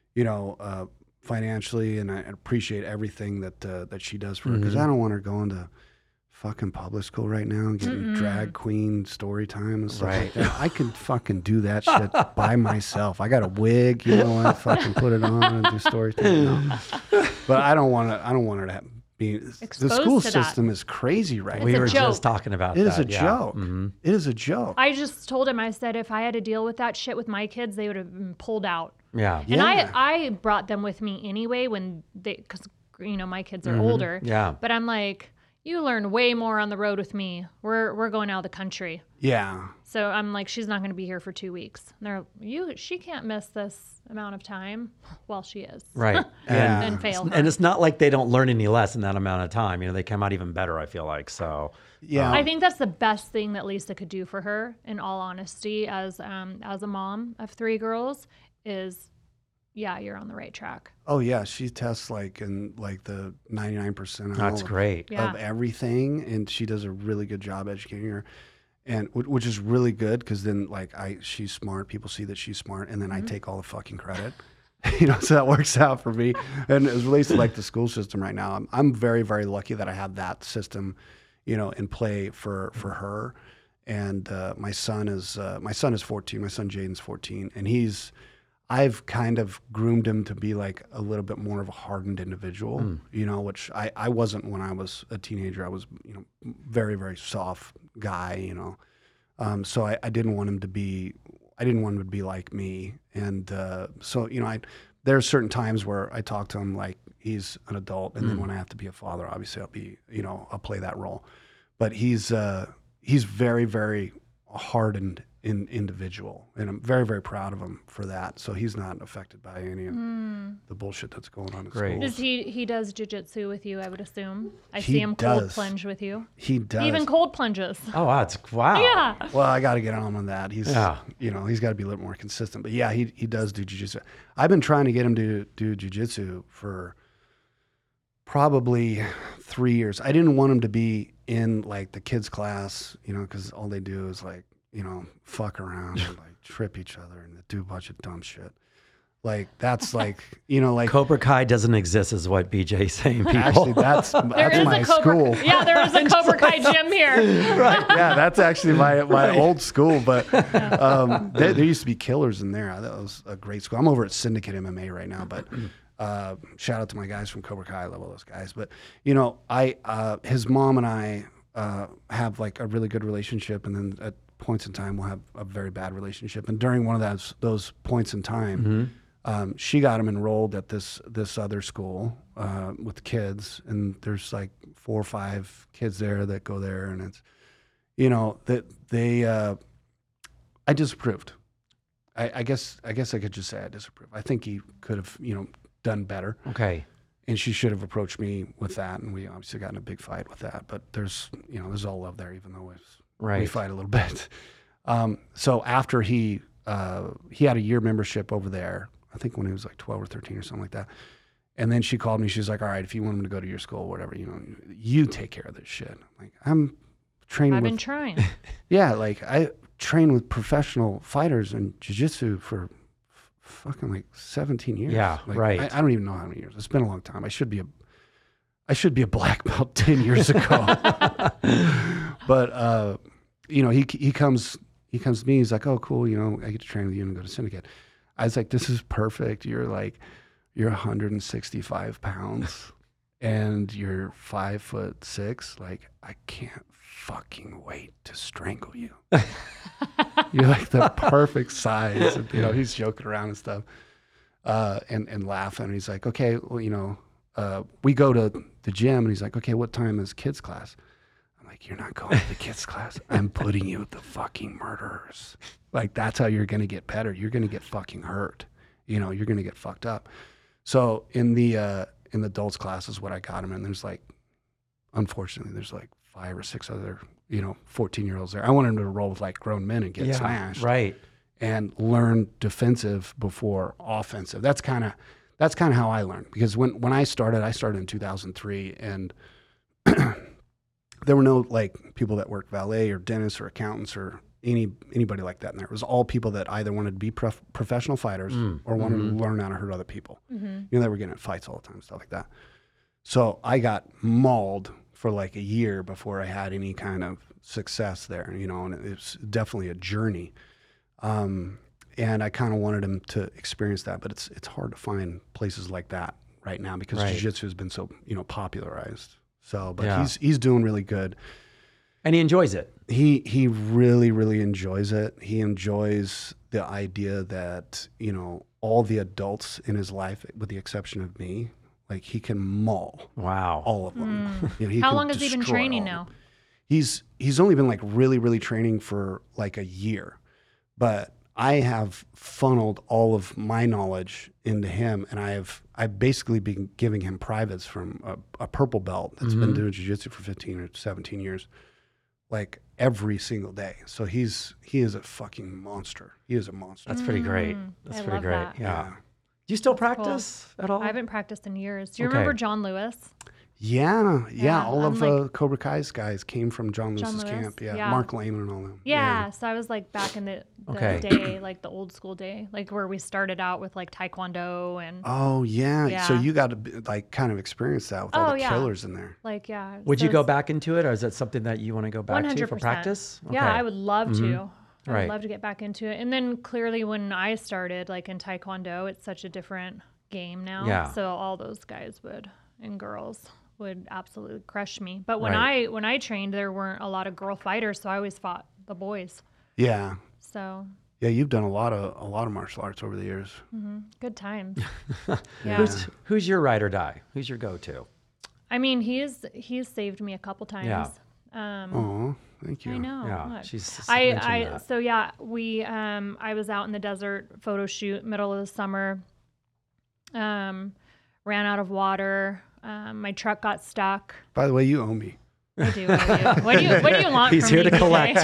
S3: financially, and I appreciate everything that she does for her, because I don't want her going to fucking public school right now and getting drag queen story time and stuff like that. I could fucking do that shit by myself. I got a wig, I fucking put it on and do story time. No. But I don't want her to be. The
S2: Exposed
S3: school
S2: to that.
S3: system is crazy right
S1: We
S3: now.
S2: a
S1: were
S2: joke.
S1: just talking about
S3: It
S1: that.
S3: is a
S1: yeah.
S3: joke.
S1: Mhm.
S3: It is a joke.
S2: I just told him, I said, if I had to deal with that shit with my kids, they would have been pulled out.
S1: Yeah.
S2: And
S3: Yeah.
S2: I brought them with me anyway because my kids are older.
S1: Yeah.
S2: But I'm like, you learn way more on the road with me. We're going out of the country.
S3: Yeah.
S2: So I'm like, she's not going to be here for 2 weeks. And she can't miss this amount of time. Well, she is.
S1: Right.
S3: Yeah.
S2: And fail her.
S1: And it's not like they don't learn any less in that amount of time. They come out even better, I feel like. So,
S3: Yeah.
S2: I think that's the best thing that Lisa could do for her, in all honesty, as a mom of 3 girls, is, yeah, you're on the right track.
S3: Oh yeah, she tests in the 99 percentile.
S1: that's great.
S2: Yeah.
S3: Of everything, and she does a really good job educating her, and which is really good, because then she's smart. People see that she's smart, and then I take all the fucking credit. So that works out for me. And as relates to the school system right now, I'm very, very lucky that I have that system, in play for her. And my son is 14. My son Jaden's 14, and I've kind of groomed him to be a little bit more of a hardened individual, which I wasn't when I was a teenager. I was, very, very soft guy, so I didn't want him to be like me. And so, there are certain times where I talk to him like he's an adult, and then when I have to be a father, obviously I'll play that role. But he's very, very hardened individual, and I'm very, very proud of him for that. So he's not affected by any of the bullshit that's going on in
S1: Great.
S2: Does
S3: schools.
S2: he does jujitsu with you, I would assume. I
S3: He
S2: see him cold
S3: does.
S2: plunge with you.
S3: He does.
S2: Even cold plunges.
S1: Oh, wow.
S2: Yeah.
S3: Well, I got to get on that. He's,
S1: Yeah.
S3: He's got to be a little more consistent. But yeah, he does do jiu-jitsu. I've been trying to get him to do jiu-jitsu for probably 3 years. I didn't want him to be in the kids class, because all they do is fuck around and trip each other and do a bunch of dumb shit. That's
S1: Cobra Kai doesn't exist, is what BJ's saying, people.
S3: actually that's
S2: There is
S3: my
S2: a Cobra
S3: school.
S2: Yeah, there is a Cobra Kai gym here.
S3: Right. Yeah, that's actually my old school. But there used to be killers in there. That was a great school. I'm over at Syndicate MMA right now, but shout out to my guys from Cobra Kai. I love all those guys. But his mom and I have a really good relationship, and then at points in time we'll have a very bad relationship. And during one of those points in time, she got him enrolled at this other school with kids, and there's 4 or 5 kids there that go there, and it's that they I disapproved. I guess I could just say I disapprove. I think he could have done better,
S1: Okay.
S3: and she should have approached me with that, and we obviously got in a big fight with that. But there's all love there, even though we
S1: Right.
S3: fight a little bit. So after he had a year membership over there, I think when he was 12 or 13 or something like that. And then she called me. She's like, all right, if you want him to go to your school, whatever, you take care of this shit. I'm trained
S2: I've
S3: with,
S2: been trying.
S3: yeah, I train with professional fighters in jiu-jitsu for fucking 17 years.
S1: Yeah, right.
S3: I don't even know how many years. It's been a long time. I should be a black belt 10 years ago. But he comes to me. He's like, oh, cool. I get to train with you and go to Syndicate. I was like, this is perfect. You're 165 pounds, and you're 5'6", like, I can't fucking wait to strangle you. You're like the perfect size. And, he's joking around and stuff, and laughing. And he's like, okay, well, we go to the gym, and he's like, okay, what time is kids class? I'm like, you're not going to the kids class. I'm putting you with the fucking murderers. Like, that's how you're going to get better. You're going to get fucking hurt. You're going to get fucked up. So in the adults class is what I got him in. Unfortunately, there's like 5 or 6 other, 14-year-olds there. I wanted him to roll with like grown men and get smashed.
S1: Right.
S3: And learn defensive before offensive. That's kind of how I learned. Because when I started in 2003, and there were no like people that worked valet or dentists or accountants or anybody like that in there. It was all people that either wanted to be professional fighters or wanted to learn how to hurt other people. They were getting in fights all the time, stuff like that. So I got mauled for like a year before I had any kind of success there, and it was definitely a journey. And I kind of wanted him to experience that, but it's hard to find places like that right now because jiu-jitsu has been so, popularized. So, but he's doing really good.
S1: And he enjoys it.
S3: He really, really enjoys it. He enjoys the idea that, all the adults in his life, with the exception of me, like he can maul all of them.
S2: How long has he been training now?
S3: He's only been like really, really training for like a year, but I have funneled all of my knowledge into him, and I've basically been giving him privates from a purple belt that's been doing jiu-jitsu for 15 or 17 years, like every single day. So he is a fucking monster. He is a monster.
S1: That's pretty great. That's pretty great.
S2: That.
S1: Yeah. Do you still practice at all?
S2: I haven't practiced in years. Do you remember John Lewis?
S3: Yeah. All of Cobra Kai's guys came from John Lewis's camp. Yeah. Mark Lehman and all them.
S2: Yeah. So I was like back in the day, like the old school day, like where we started out with like Taekwondo and.
S3: Oh yeah. So you got to like kind of experience that with all the killers in there.
S2: Like
S1: Would you go back into it, or is that something that you want to go back 100%. To for practice?
S2: Okay. Yeah, I would love to. I would love to get back into it. And then clearly when I started like in Taekwondo, it's such a different game now.
S1: Yeah.
S2: So all those guys and girls would absolutely crush me. But when I trained, there weren't a lot of girl fighters, so I always fought the boys.
S3: Yeah.
S2: So.
S3: Yeah, you've done a lot of martial arts over the years.
S2: Good times.
S1: Yeah. Who's your ride or die? Who's your go-to?
S2: I mean, he's saved me a couple times.
S3: Yeah. Oh, thank you.
S2: I know.
S1: Yeah, she's
S2: so yeah, we I was out in the desert photo shoot middle of the summer. Ran out of water. My truck got stuck.
S3: By the way, you owe me.
S2: I do. What do you want
S1: He's
S2: from
S1: here
S2: me,
S1: to collect.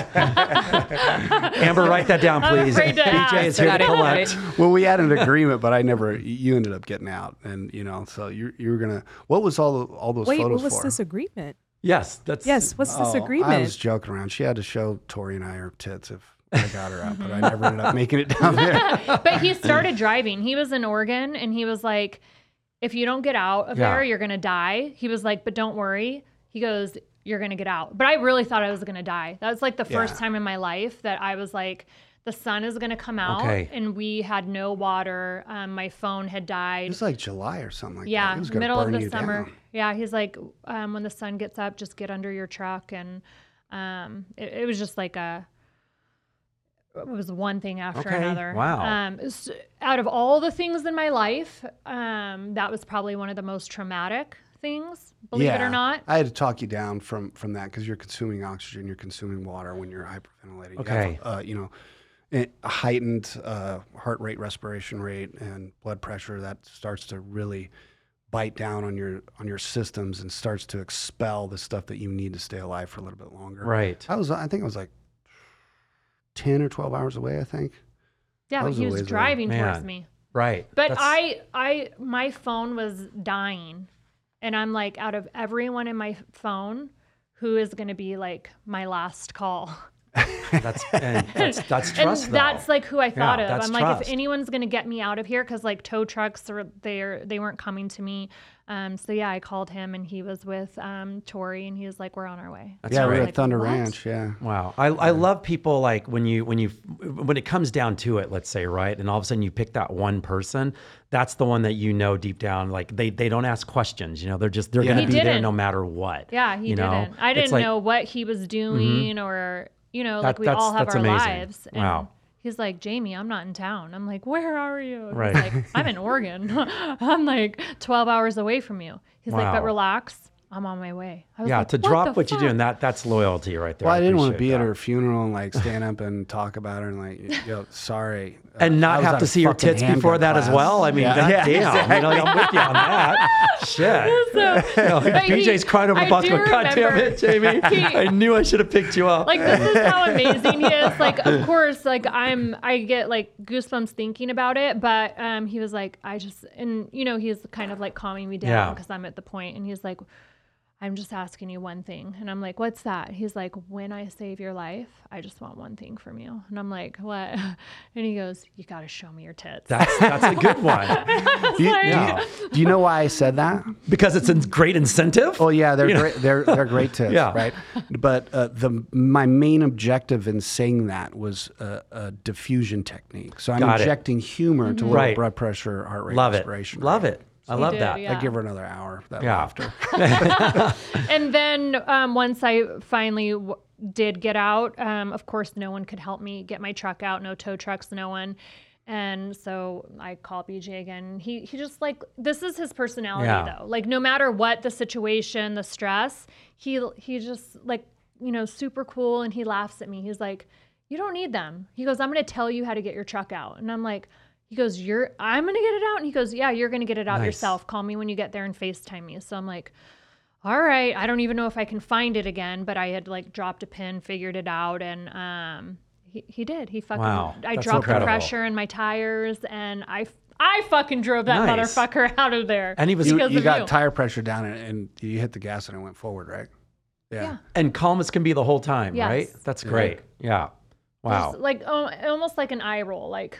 S1: Amber, write that down, please. BJ is here to collect.
S3: Well, we had an agreement, but you ended up getting out, and so you were gonna. What was all those photos for?
S4: Wait, what was this agreement?
S1: Yes,
S4: what's this agreement?
S3: I was joking around. She had to show Tori and I her tits if I got her out, but I never ended up making it down there.
S2: But he started driving. He was in Oregon, and he was like, if you don't get out of there, you're going to die. He was like, but don't worry. He goes, you're going to get out. But I really thought I was going to die. That was like the first time in my life that I was like, the sun is going to come out, and we had no water. My phone had died.
S3: It was like July or something like that.
S2: Yeah,
S3: it was
S2: middle of the summer.
S3: Down.
S2: Yeah, he's like, when the sun gets up, just get under your truck. And it was just like it was one thing after another.
S1: Wow.
S2: So out of all the things in my life, that was probably one of the most traumatic things, believe it or not.
S3: I had to talk you down from that because you're consuming oxygen, you're consuming water when you're hyperventilating.
S1: Okay.
S3: You have, a heightened heart rate, respiration rate, and blood pressure that starts to really bite down on your systems and starts to expel the stuff that you need to stay alive for a little bit longer.
S1: Right.
S3: I think it was like 10 or 12 hours away, I think.
S2: Yeah, but he was driving towards me.
S1: Right.
S2: But my phone was dying. And I'm like, out of everyone in my phone, who is going to be like my last call?
S1: That's trust.
S2: And
S1: though.
S2: that's like who I thought of.
S1: that's
S2: I'm like,
S1: trust.
S2: if anyone's gonna get me out of here, because like tow trucks they weren't coming to me. So yeah, I called him and he was with Tori and he was like, we're on our way.
S1: That's
S3: Yeah,
S1: great.
S3: we're at Thunder
S2: What?
S3: Ranch. Yeah.
S1: Wow. I love people like when it comes down to it, let's say, right? And all of a sudden you pick that one person, that's the one that you know deep down, like they don't ask questions, they're going to
S2: He
S1: be there
S2: didn't.
S1: no matter what.
S2: Yeah, he didn't. I
S1: It's
S2: didn't
S1: like-
S2: know what he was doing or, like we
S1: that's-
S2: all have
S1: that's
S2: our
S1: amazing.
S2: lives. And
S1: Wow.
S2: he's like, Jamie, I'm not in town. I'm like, where are you? And
S1: Right.
S2: He's like, I'm in Oregon. I'm like 12 hours away from you. He's like,
S1: Wow.
S2: but relax. I'm on my way. I was
S1: Yeah,
S2: like,
S1: to
S2: what
S1: drop
S2: the
S1: what you're
S2: fuck?
S1: doing, that's loyalty right there.
S3: Well, I didn't want to
S1: appreciate
S3: be at
S1: that.
S3: her funeral and like stand up and talk about her and like, yo, sorry.
S1: And
S3: I
S1: not
S3: was
S1: have
S3: at
S1: to
S3: a
S1: see your
S3: fucking
S1: tits before
S3: handgun
S1: that as
S3: class.
S1: well. I mean,
S3: Yeah.
S1: goddamn. I'm with you on that. Shit.
S2: But
S1: BJ's crying over
S2: I
S1: Boston.
S2: do
S1: Going, God damn
S2: remember
S1: it, Jamie.
S2: he-
S1: I knew I should have picked you up.
S2: Like, this is how amazing he is. Like, of course, like I get like goosebumps thinking about it, but he was like, he's kind of like calming me
S1: Yeah.
S2: down because I'm at the point, and he's like, I'm just asking you one thing. And I'm like, what's that? He's like, when I save your life, I just want one thing from you. And I'm like, what? And he goes, you got to show me your tits.
S1: That's a good one.
S3: Do you know why I said that?
S1: Because it's a great incentive.
S3: Oh yeah, they're great. They're great tips,
S1: Yeah.
S3: right? But my main objective in saying that was a diffusion technique. So I'm
S1: Got it.
S3: injecting humor to lower
S1: Right.
S3: blood pressure, heart rate,
S1: Love it.
S3: respiration.
S1: Love
S3: rate.
S1: it. I love
S2: did,
S1: that.
S2: yeah.
S3: I give her another hour. That
S1: Yeah.
S3: laughter.
S2: And then once I finally did get out, of course, no one could help me get my truck out. No tow trucks, no one. And so I call BJ again. He just like, this is his personality
S1: Yeah.
S2: though. Like no matter what the situation, the stress, he just like, super cool. And he laughs at me. He's like, you don't need them. He goes, I'm going to tell you how to get your truck out. And I'm like, he goes, I'm going to get it out. And he goes, yeah, you're going to get it out
S1: Nice.
S2: yourself. Call me when you get there and FaceTime me. So I'm like, all right. I don't even know if I can find it again, but I had like dropped a pin, figured it out. And he did. He fucking,
S1: Wow,
S2: I
S1: that's
S2: dropped
S1: incredible.
S2: the pressure in my tires and I fucking drove that
S1: Nice.
S2: motherfucker out of there.
S1: And he was,
S2: because
S3: You
S2: of
S3: got
S2: you.
S3: tire pressure down and you hit the gas and it went forward, right? Yeah.
S1: and calm as can be the whole time,
S2: Yes.
S1: right? That's great. Yeah. Wow.
S2: Just like almost like an eye roll. Like,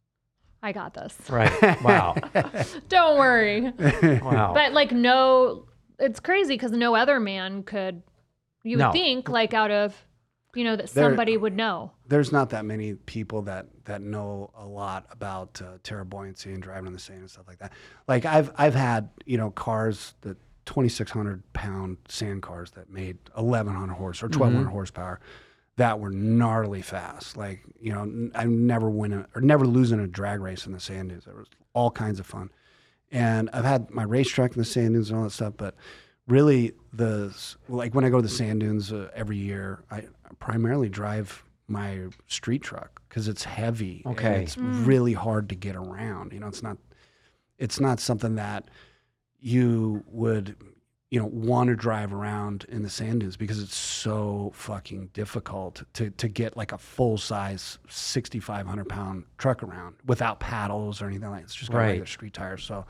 S2: I got this.
S1: Right. Wow.
S2: Don't worry.
S1: Wow.
S2: But like it's crazy because no other man could. You would
S1: No.
S2: think like out of, that
S3: There-
S2: somebody would know.
S3: There's not that many people that know a lot about terra buoyancy and driving on the sand and stuff like that. Like I've had cars that 2,600 pound sand cars that made 1,100 horse or 1,200 horsepower that were gnarly fast. Like I never never losing a drag race in the sand dunes. There was all kinds of fun, and I've had my racetrack in the sand dunes and all that stuff. But really, when I go to the sand dunes every year, I primarily drive my street truck because it's heavy.
S1: Okay.
S3: And it's really hard to get around. It's not something that you would want to drive around in the sand dunes because it's so fucking difficult to get like a full size 6,500 pound truck around without paddles or anything like that. It's just got
S1: Right.
S3: regular street tires. So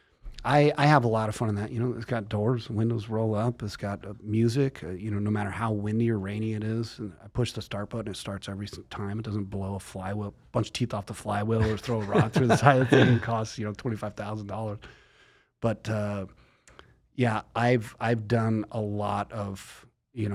S3: I have a lot of fun in that. It's got doors, windows roll up. It's got music. No matter how windy or rainy it is, and I push the start button, it starts every time. It doesn't blow a flywheel, bunch of teeth off the flywheel, or throw a rod through the side of the thing and costs $25,000. But yeah, I've done a lot of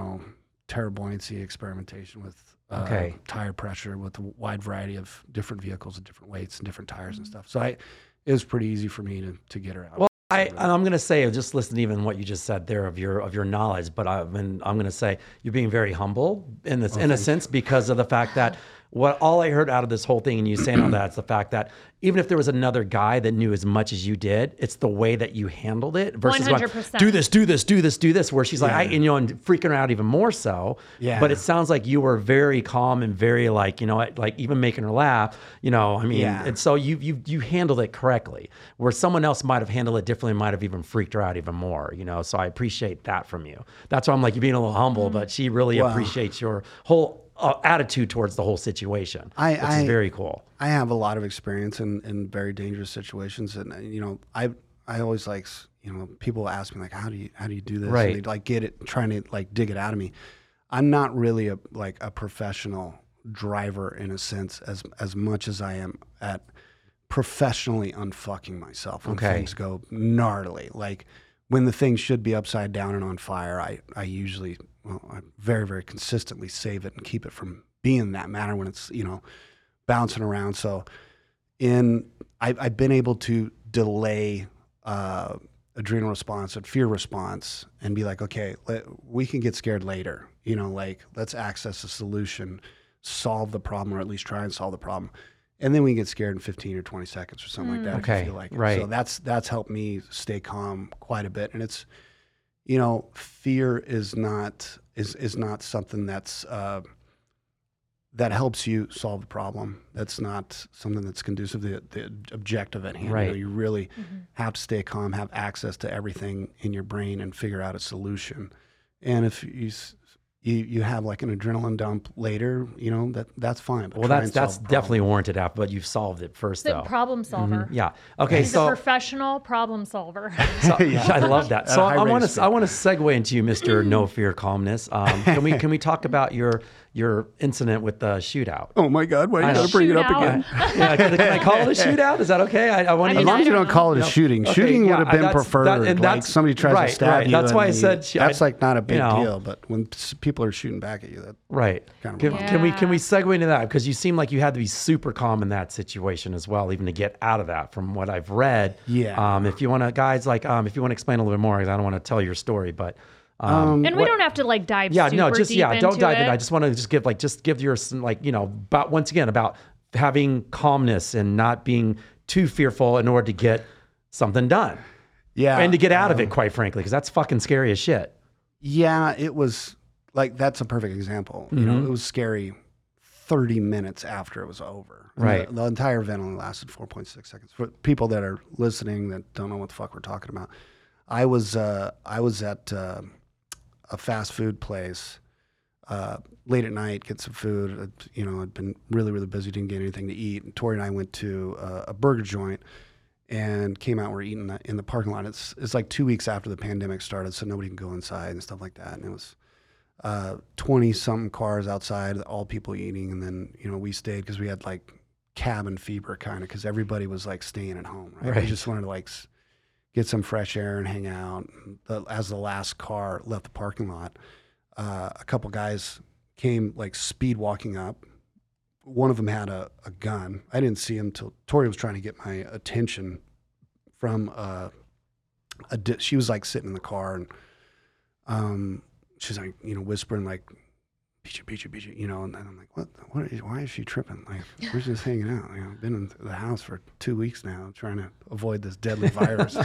S3: terra buoyancy experimentation with
S1: Okay.
S3: tire pressure with a wide variety of different vehicles and different weights and different tires and stuff. So it was pretty easy for me to get her out.
S1: Well, and I'm going to say, just listen to even what you just said there of your knowledge, but I'm going to say you're being very humble in this, in a sense, because of the fact that all I heard out of this whole thing and you saying all that is the fact that even if there was another guy that knew as much as you did, it's the way that you handled it versus going,
S2: 100%.
S1: do this, where she's like, and freaking her out even more so.
S3: Yeah.
S1: But it sounds like you were very calm and very like even making her laugh,
S3: Yeah.
S1: and so you handled it correctly, where someone else might have handled it differently, might have even freaked her out even more, so I appreciate that from you. That's why I'm like, you're being a little humble, but she really appreciates your whole attitude towards the whole situation, which is very cool.
S3: I have a lot of experience in very dangerous situations, and I always people ask me like, how do you do this?
S1: Right.
S3: And they like get it, trying to like dig it out of me. I'm not really a professional driver in a sense as much as I am at professionally unfucking myself when things go gnarly. Like when the thing should be upside down and on fire, I usually, I very, very consistently save it and keep it from being that manner when it's, bouncing around. So I've been able to delay adrenal response and fear response and be like, okay, we can get scared later. Let's access a solution, solve the problem, or at least try and solve the problem. And then we can get scared in 15 or 20 seconds or something like that.
S1: Okay,
S3: if you feel like it.
S1: right.
S3: So that's helped me stay calm quite a bit. And it's, fear is not something that's, that helps you solve the problem. That's not something that's conducive to the objective at hand.
S1: Right.
S3: You really have to stay calm, have access to everything in your brain, and figure out a solution. And if you have like an adrenaline dump later, that's fine. But
S1: Well, that's definitely warranted after, but you've solved it first,
S2: The
S1: though.
S2: problem solver.
S1: Yeah. Okay.
S2: He's a
S1: So,
S2: professional problem solver.
S1: I love that. So
S3: At a high
S1: I
S3: rate
S1: want
S3: of
S1: to
S3: speed.
S1: segue into you, Mr. No Fear Calmness. Can we talk about your incident with the shootout?
S3: Oh my God! Why
S1: I
S3: you
S1: know.
S3: got to bring it up
S2: Shootout.
S3: again?
S1: Yeah, can I call it a shootout? Is that okay? I want to.
S2: I
S3: As
S2: mean,
S3: long as you don't call it a
S1: No.
S3: shooting.
S1: Okay,
S3: Shooting
S1: yeah,
S3: would have been
S1: that's-
S3: preferred.
S1: that- and
S3: like
S1: that's-
S3: somebody tries
S1: right,
S3: to stab
S1: right.
S3: you.
S1: That's why I
S3: and
S1: said
S3: that's like not a big
S1: you know.
S3: deal. But when people are shooting back at you, that
S1: Right.
S3: kind of
S1: Can we segue into that? Because you seem like you had to be super calm in that situation as well, even to get out of that. From what I've read.
S3: Yeah.
S1: If you want to, guys, if you want to explain a little bit more, because I don't want to tell your story, but.
S2: And we don't have to dive
S1: Yeah,
S2: super deep
S1: don't
S2: into
S1: dive in.
S2: it.
S1: I just want to give your about once again about having calmness and not being too fearful in order to get something done.
S3: Yeah.
S1: And to get out of it, quite frankly, because that's fucking scary as shit.
S3: Yeah, it was that's a perfect example. It was scary 30 minutes after it was over. And
S1: Right.
S3: The entire event only lasted 4.6 seconds. For people that are listening that don't know what the fuck we're talking about, I was at a fast food place late at night, get some food. I'd been really, really busy, didn't get anything to eat. And Tori and I went to a burger joint and came out. We're eating in the parking lot. It's like 2 weeks after the pandemic started, so nobody can go inside and stuff like that. And it was 20-something cars outside, all people eating. And then, we stayed because we had like cabin fever kind of because everybody was like staying at home. Right? We just wanted to get some fresh air and hang out. As the last car left the parking lot, a couple guys came speed walking up. One of them had a gun. I didn't see him till Tori was trying to get my attention from she was sitting in the car and she's whispering Pichu, and I'm like, why is she tripping? We're just hanging out. I've been in the house for 2 weeks now, trying to avoid this deadly virus.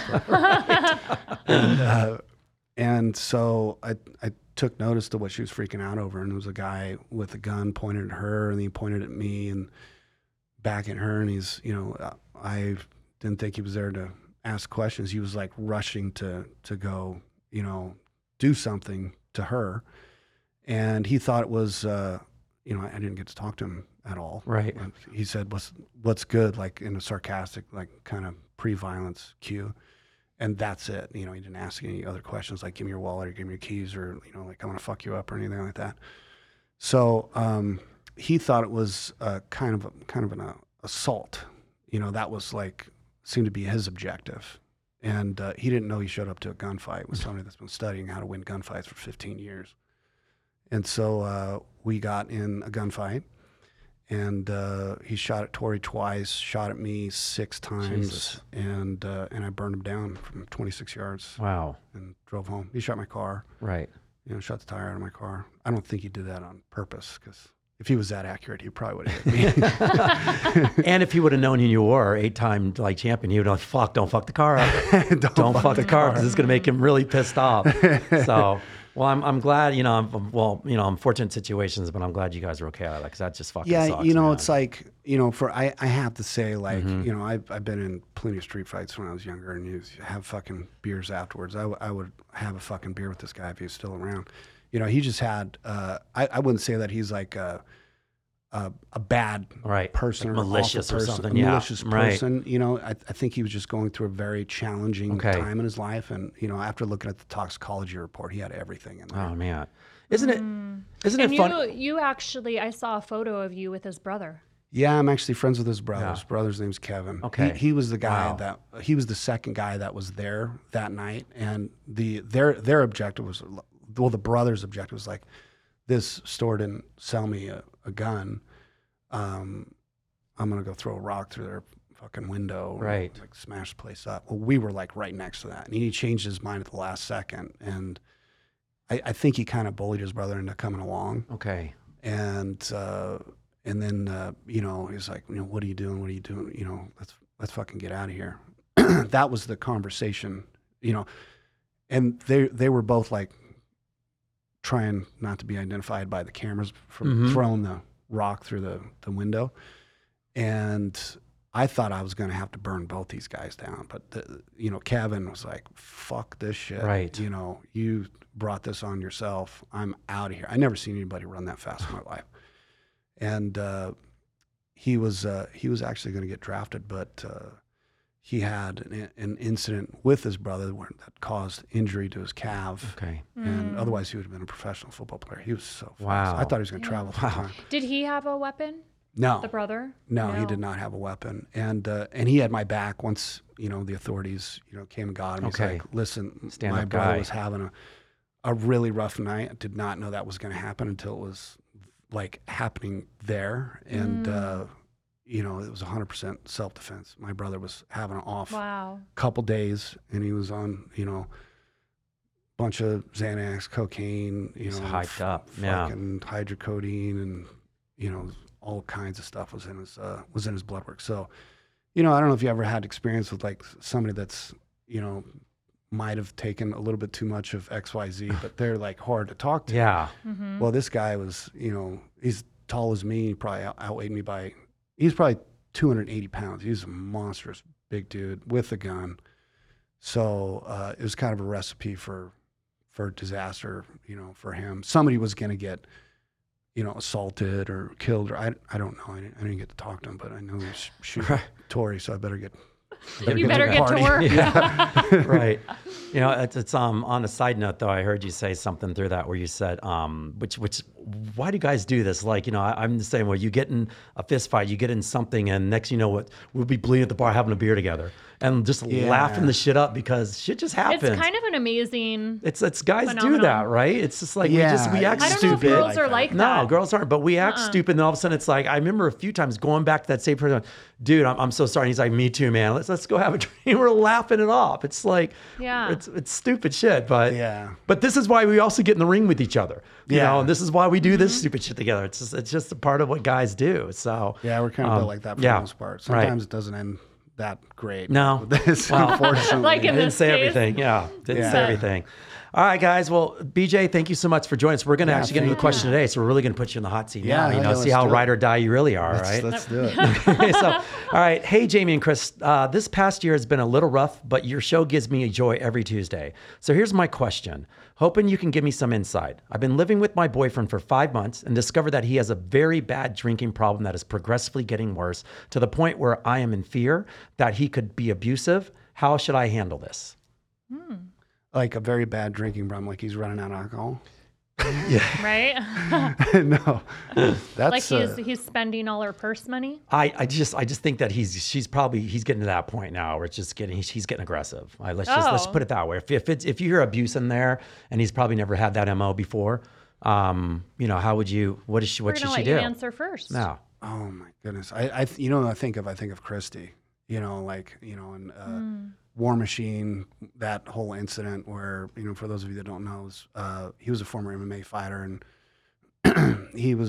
S3: And so I took notice to what she was freaking out over, and there was a guy with a gun pointed at her, and he pointed at me and back at her, and he's, I didn't think he was there to ask questions. He was rushing to go, do something to her. And he thought it was, I didn't get to talk to him at all.
S1: Right.
S3: He said, what's good, in a sarcastic, kind of pre-violence cue. And that's it. He didn't ask any other questions like, give me your wallet or give me your keys or, I want to fuck you up or anything like that. So he thought it was kind of an assault. That was seemed to be his objective. And he didn't know he showed up to a gunfight with somebody that's been studying how to win gunfights for 15 years. And so we got in a gunfight, and he shot at Tori twice, shot at me 6 times,
S1: Jesus.
S3: and I burned him down from 26 yards.
S1: Wow.
S3: And drove home. He shot my car,
S1: Right.
S3: shot the tire out of my car. I don't think he did that on purpose, because if he was that accurate, he probably would have hit me.
S1: And if he would have known who you were, 8-time champion, he would have don't fuck the car up. don't fuck the car because it's going to make him really pissed off. So, well, I'm glad, I'm fortunate situations, but I'm glad you guys are okay out of that because that just fucking sucks. Man.
S3: It's I have to say, I've been in plenty of street fights when I was younger, and you have fucking beers afterwards. I would have a fucking beer with this guy if he was still around. He just had, I wouldn't say that he's a bad person or
S1: malicious
S3: awful
S1: or
S3: person,
S1: something.
S3: a
S1: Yeah.
S3: malicious
S1: Right.
S3: person. I think he was just going through a very challenging
S1: Okay.
S3: time in his life. And, after looking at the toxicology report, he had everything in there.
S1: Oh man. Isn't it
S2: And
S1: fun?
S2: you actually, I saw a photo of you with his brother.
S3: Yeah, I'm actually friends with his brother.
S1: Yeah.
S3: His brother's name's Kevin.
S1: Okay.
S3: He was the guy
S1: Wow.
S3: he was the second guy that was there that night, and their objective was, well, the brother's objective was like, this store didn't sell me a gun. I'm gonna go throw a rock through their fucking window,
S1: Right.
S3: like smash the place up. Well, we were like right next to that, and he changed his mind at the last second, and I think he kind of bullied his brother into coming along.
S1: Okay.
S3: And then he was like, what are you doing? What are you doing? Let's fucking get out of here. That was the conversation, and they were both like trying not to be identified by the cameras from throwing the rock through the window. And I thought I was going to have to burn both these guys down, but Kevin was like, fuck this shit.
S1: Right.
S3: You brought this on yourself. I'm out of here. I never seen anybody run that fast in my life. And he was actually going to get drafted, but he had an incident with his brother that caused injury to his calf.
S1: Okay.
S3: And otherwise he would have been a professional football player. He was so fast.
S1: Wow.
S3: I thought he was going to travel full time.
S2: Did he have a weapon?
S3: No.
S2: The brother?
S3: No, he did not have a weapon, and he had my back once the authorities came and got him. He's
S1: Okay.
S3: like, listen,
S1: Stand
S3: my
S1: up
S3: brother
S1: guy.
S3: was having a really rough night. I did not know that was going to happen until it was like happening there, and it was 100% self-defense. My brother was having an off
S2: Wow.
S3: couple days, and he was on bunch of Xanax, cocaine,
S1: He's hyped up. Yeah.
S3: fucking hydrocodone, and all kinds of stuff was in his blood work. So, I don't know if you ever had experience with like somebody that's might have taken a little bit too much of XYZ, but they're like hard to talk to.
S1: Yeah.
S3: Well, this guy was, he's tall as me. He probably outweighed me he's probably 280 pounds. He's a monstrous big dude with a gun. So it was kind of a recipe for disaster, for him. Somebody was going to get, assaulted or killed, or I don't know. I didn't get to talk to him, but I know he's shooting Tory, so I better get.
S2: You better get to
S3: party.
S2: work.
S1: Yeah. Right. It's on a side note though, I heard you say something through that where you said, which why do you guys do this? Like, I'm the same way. You get in a fist fight, you get in something, and next you know what, we'll be bleeding at the bar having a beer together and just laughing the shit up because shit just happens.
S2: It's kind of an amazing.
S1: It's guys do
S2: phenomenon.
S1: that, right? It's just like we act
S2: I don't know if
S1: stupid.
S2: girls are like that.
S1: No, girls aren't, but we act stupid, and then all of a sudden it's like, I remember a few times going back to that same person, dude, I'm so sorry. And he's like, me too, man. Let's go have a drink. We're laughing it off. It's like,
S2: Yeah.
S1: it's stupid shit, but
S3: Yeah.
S1: but this is why we also get in the ring with each other. You
S3: Yeah.
S1: know, and this is why we do this stupid shit together. It's just a part of what guys do. So
S3: Yeah, we're kind of built like that for
S1: yeah,
S3: the most part. Sometimes it doesn't end that great.
S1: No.
S3: With this, unfortunately.
S2: Like
S1: I
S2: in
S1: didn't
S2: this
S1: say
S2: case.
S1: everything. Yeah, didn't
S3: Yeah.
S1: say everything. All right, guys. Well, BJ, thank you so much for joining us. We're going to actually get into the question today, so we're really going to put you in the hot seat
S3: Yeah,
S1: now.
S3: yeah,
S1: See
S3: let's
S1: how
S3: do it.
S1: ride or die you really are. Right.
S3: Let's do it.
S1: Okay, so, all right. Hey, Jamie and Chris, this past year has been a little rough, but your show gives me joy every Tuesday. So here's my question. Hoping you can give me some insight. I've been living with my boyfriend for 5 months and discovered that he has a very bad drinking problem that is progressively getting worse to the point where I am in fear that he could be abusive. How should I handle this?
S3: Like a very bad drinking problem, like he's running out of alcohol.
S2: Right?
S3: No,
S2: Like
S3: that's
S2: he's spending all her purse money.
S1: I just think that he's getting to that point now where it's just he's getting aggressive. Let's put it that way. If you hear abuse in there and he's probably never had that MO before, how would you? What
S2: We're
S1: should
S2: gonna
S1: she
S2: let
S1: do?
S2: you answer first.
S1: No.
S3: Oh my goodness! I think of Christy. And War Machine, that whole incident where for those of you that don't know, he was a former MMA fighter, and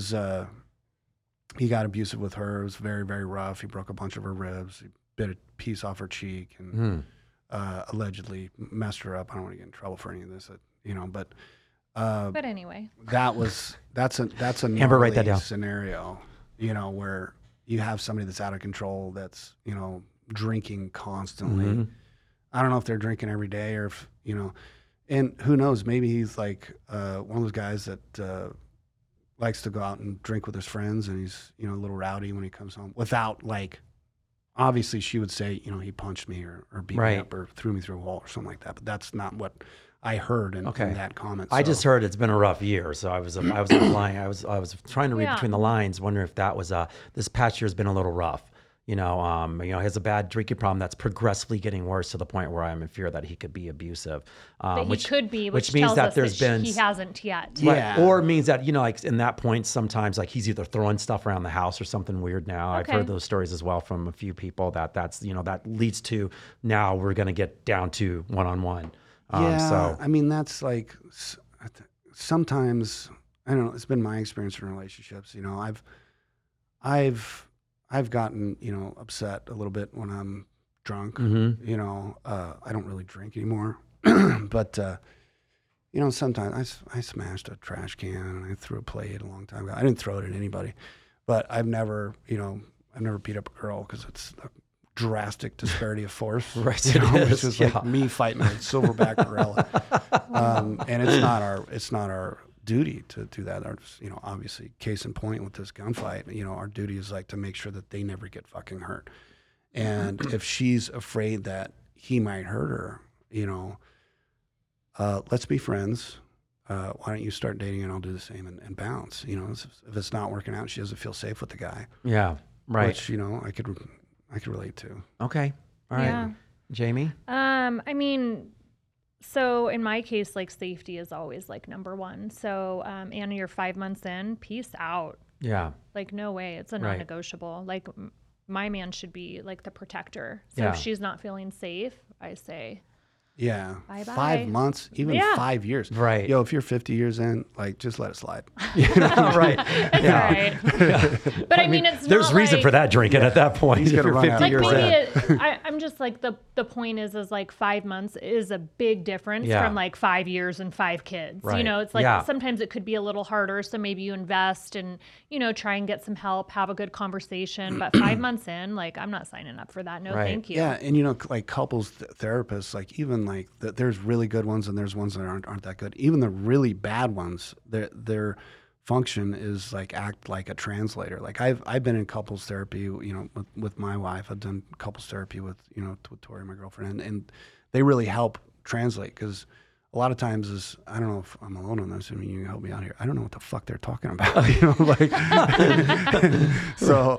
S3: he got abusive with her. It was very, very rough. He broke a bunch of her ribs. He bit a piece off her cheek, and allegedly messed her up. I don't want to get in trouble for any of this,
S2: But anyway,
S3: that's a
S1: Amber, write that
S3: gnarly
S1: down.
S3: scenario, where you have somebody that's out of control, that's drinking constantly.
S1: Mm-hmm.
S3: I don't know if they're drinking every day or if and who knows, maybe he's like one of those guys that likes to go out and drink with his friends, and he's a little rowdy when he comes home without, like, obviously she would say he punched me or beat me
S1: Right.
S3: up or threw me through a wall or something like that, but that's not what I heard in
S1: Okay.
S3: that comment.
S1: I
S3: So,
S1: just heard it's been a rough year, so I was implying. I was trying to read
S2: Yeah.
S1: between the lines, wondering if that was this past year has been a little rough. He has a bad drinking problem that's progressively getting worse to the point where I'm in fear that he could be abusive.
S2: But he could be, which
S1: means
S2: tells
S1: that
S2: us
S1: there's been
S2: he hasn't yet.
S1: Right.
S3: Yeah.
S1: Or means that, like in that point, sometimes like he's either throwing stuff around the house or something weird now. I've
S2: Okay.
S1: heard those stories as well from a few people that's, that leads to now we're going to get down to one-on-one.
S3: yeah, I mean, that's like sometimes, I don't know, it's been my experience in relationships. I've gotten, upset a little bit when I'm drunk. I don't really drink anymore, but, sometimes I smashed a trash can and I threw a plate a long time ago. I didn't throw it at anybody, but I've never beat up a girl because it's a drastic disparity of force.
S1: Right,
S3: Which is like me fighting a silverback gorilla. And it's not our duty to do that. Obviously, case in point with this gunfight, our duty is like to make sure that they never get fucking hurt. And if she's afraid that he might hurt her, let's be friends. Why don't you start dating and I'll do the same and bounce. If it's not working out, she doesn't feel safe with the guy.
S1: Yeah. Right.
S3: Which I could relate to.
S1: Okay. All right.
S2: Yeah.
S1: Jamie?
S2: I mean, so in my case, like safety is always like number one. So Anna, you're 5 months in, peace out.
S1: Yeah.
S2: Like, no way. It's a
S1: Right.
S2: non-negotiable. Like my man should be like the protector. So
S1: Yeah.
S2: if she's not feeling safe, I say,
S3: Yeah.
S2: Bye-bye.
S3: 5 months, even
S2: Yeah.
S3: 5 years.
S1: Right.
S3: Yo, if you're 50 years in, like, just let it slide.
S1: Right.
S2: it's all right. But I mean, it's
S1: There's
S2: not
S1: reason
S2: like,
S1: for that drinking at that point.
S3: He's
S1: If
S3: gonna
S1: you're
S3: run
S1: 50
S3: out.
S2: Like
S1: years
S2: maybe
S1: in.
S2: I'm just like the point is like 5 months is a big difference
S1: Yeah.
S2: from like 5 years and 5 kids.
S1: Right.
S2: It's like
S1: Yeah.
S2: sometimes it could be a little harder. So maybe you invest and try and get some help, have a good conversation. But 5 months in, like I'm not signing up for that. No,
S1: Right.
S2: thank you.
S3: Yeah, and like couples therapists, like even like there's really good ones and there's ones that aren't that good. Even the really bad ones, their function is like act like a translator. Like I've been in couples therapy, with my wife. I've done couples therapy with Tori, my girlfriend, and they really help translate because a lot of times I don't know if I'm alone on this. I mean, you can help me out here. I don't know what the fuck they're talking about. So,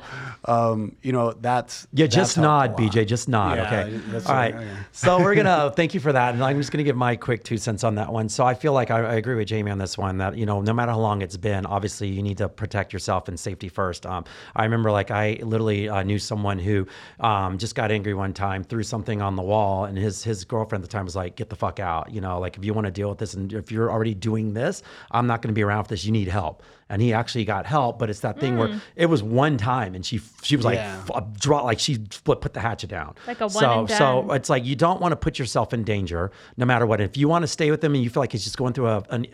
S3: that's
S1: Just nod,
S3: helped a lot.
S1: BJ. Just nod.
S3: Yeah,
S1: Okay.
S3: that's
S1: All right.
S3: okay.
S1: So we're gonna thank you for that, and I'm just gonna give my quick 2 cents on that one. So I feel like I agree with Jamie on this one. That no matter how long it's been, obviously you need to protect yourself and safety first. I remember like I literally knew someone who just got angry one time, threw something on the wall, and his girlfriend at the time was like, "Get the fuck out!" Like if you want to deal with this, and if you're already doing this, I'm not going to be around for this. You need help. And he actually got help, but it's that thing where it was one time, and she was like, she put the hatchet down.
S2: Like a one
S1: so,
S2: and
S1: So
S2: done.
S1: it's like you don't want to put yourself in danger, no matter what. If you want to stay with him and you feel like he's just going through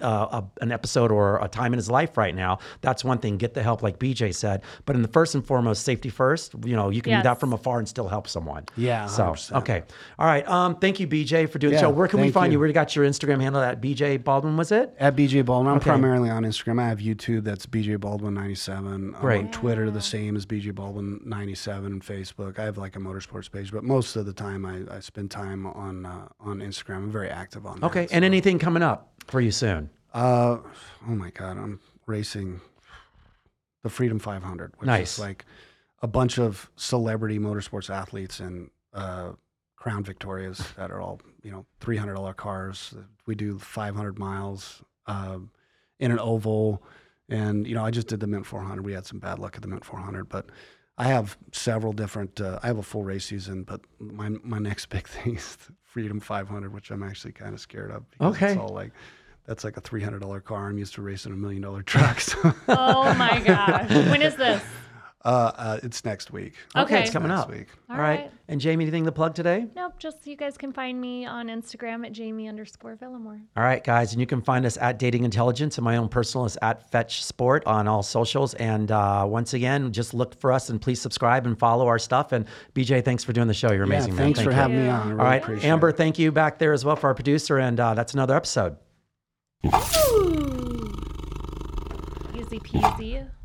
S1: an episode or a time in his life right now, that's one thing. Get the help, like BJ said. But in the first and foremost, safety first. You can do
S2: Yes.
S1: that from afar and still help someone.
S3: Yeah,
S1: So
S3: 100%.
S1: okay, all right. Thank you, BJ, for doing the
S3: Yeah,
S1: show. Where can we
S3: thank
S1: find you?
S3: you.
S1: We got your Instagram handle at BJ Baldwin. Was it?
S3: At BJ Baldwin. I'm
S1: Okay.
S3: primarily on Instagram. I have YouTube. That's BJ Baldwin 97. I'm
S1: Great.
S3: on Twitter, the same as BJ Baldwin 97, and Facebook. I have like a motorsports page, but most of the time I spend time on Instagram. I'm very active on that.
S1: Okay. And anything coming up for you soon?
S3: Oh my God, I'm racing the Freedom 500, which
S1: Nice.
S3: is like a bunch of celebrity motorsports athletes and Crown Victorias that are all $300 cars. We do 500 miles in an oval, and I just did the Mint 400. We had some bad luck at the Mint 400, but I have several different. I have a full race season, but my next big thing is the Freedom 500, which I'm actually kind of scared of. Because
S1: Okay.
S3: it's all like. That's like a $300 car. I'm used to racing $1 million trucks. So,
S2: Oh my gosh. When is this?
S3: it's next week.
S2: Okay.
S1: It's coming
S3: Next
S1: up.
S3: week.
S1: All right.
S2: right.
S1: And Jamie, anything to plug today?
S2: Nope. Just you guys can find me on Instagram at Jamie_Villamore.
S1: All right, guys. And you can find us at Dating Intelligence, and my own personal is at Fetch Sport on all socials. And once again, just look for us and please subscribe and follow our stuff. And BJ, thanks for doing the show. You're
S3: Yeah,
S1: amazing, man.
S3: thanks
S1: Thank
S3: for
S1: you.
S3: having me on. I really
S1: All right,
S3: appreciate
S1: Amber,
S3: it.
S1: thank you back there as well for our producer. And that's another episode.
S2: Easy peasy.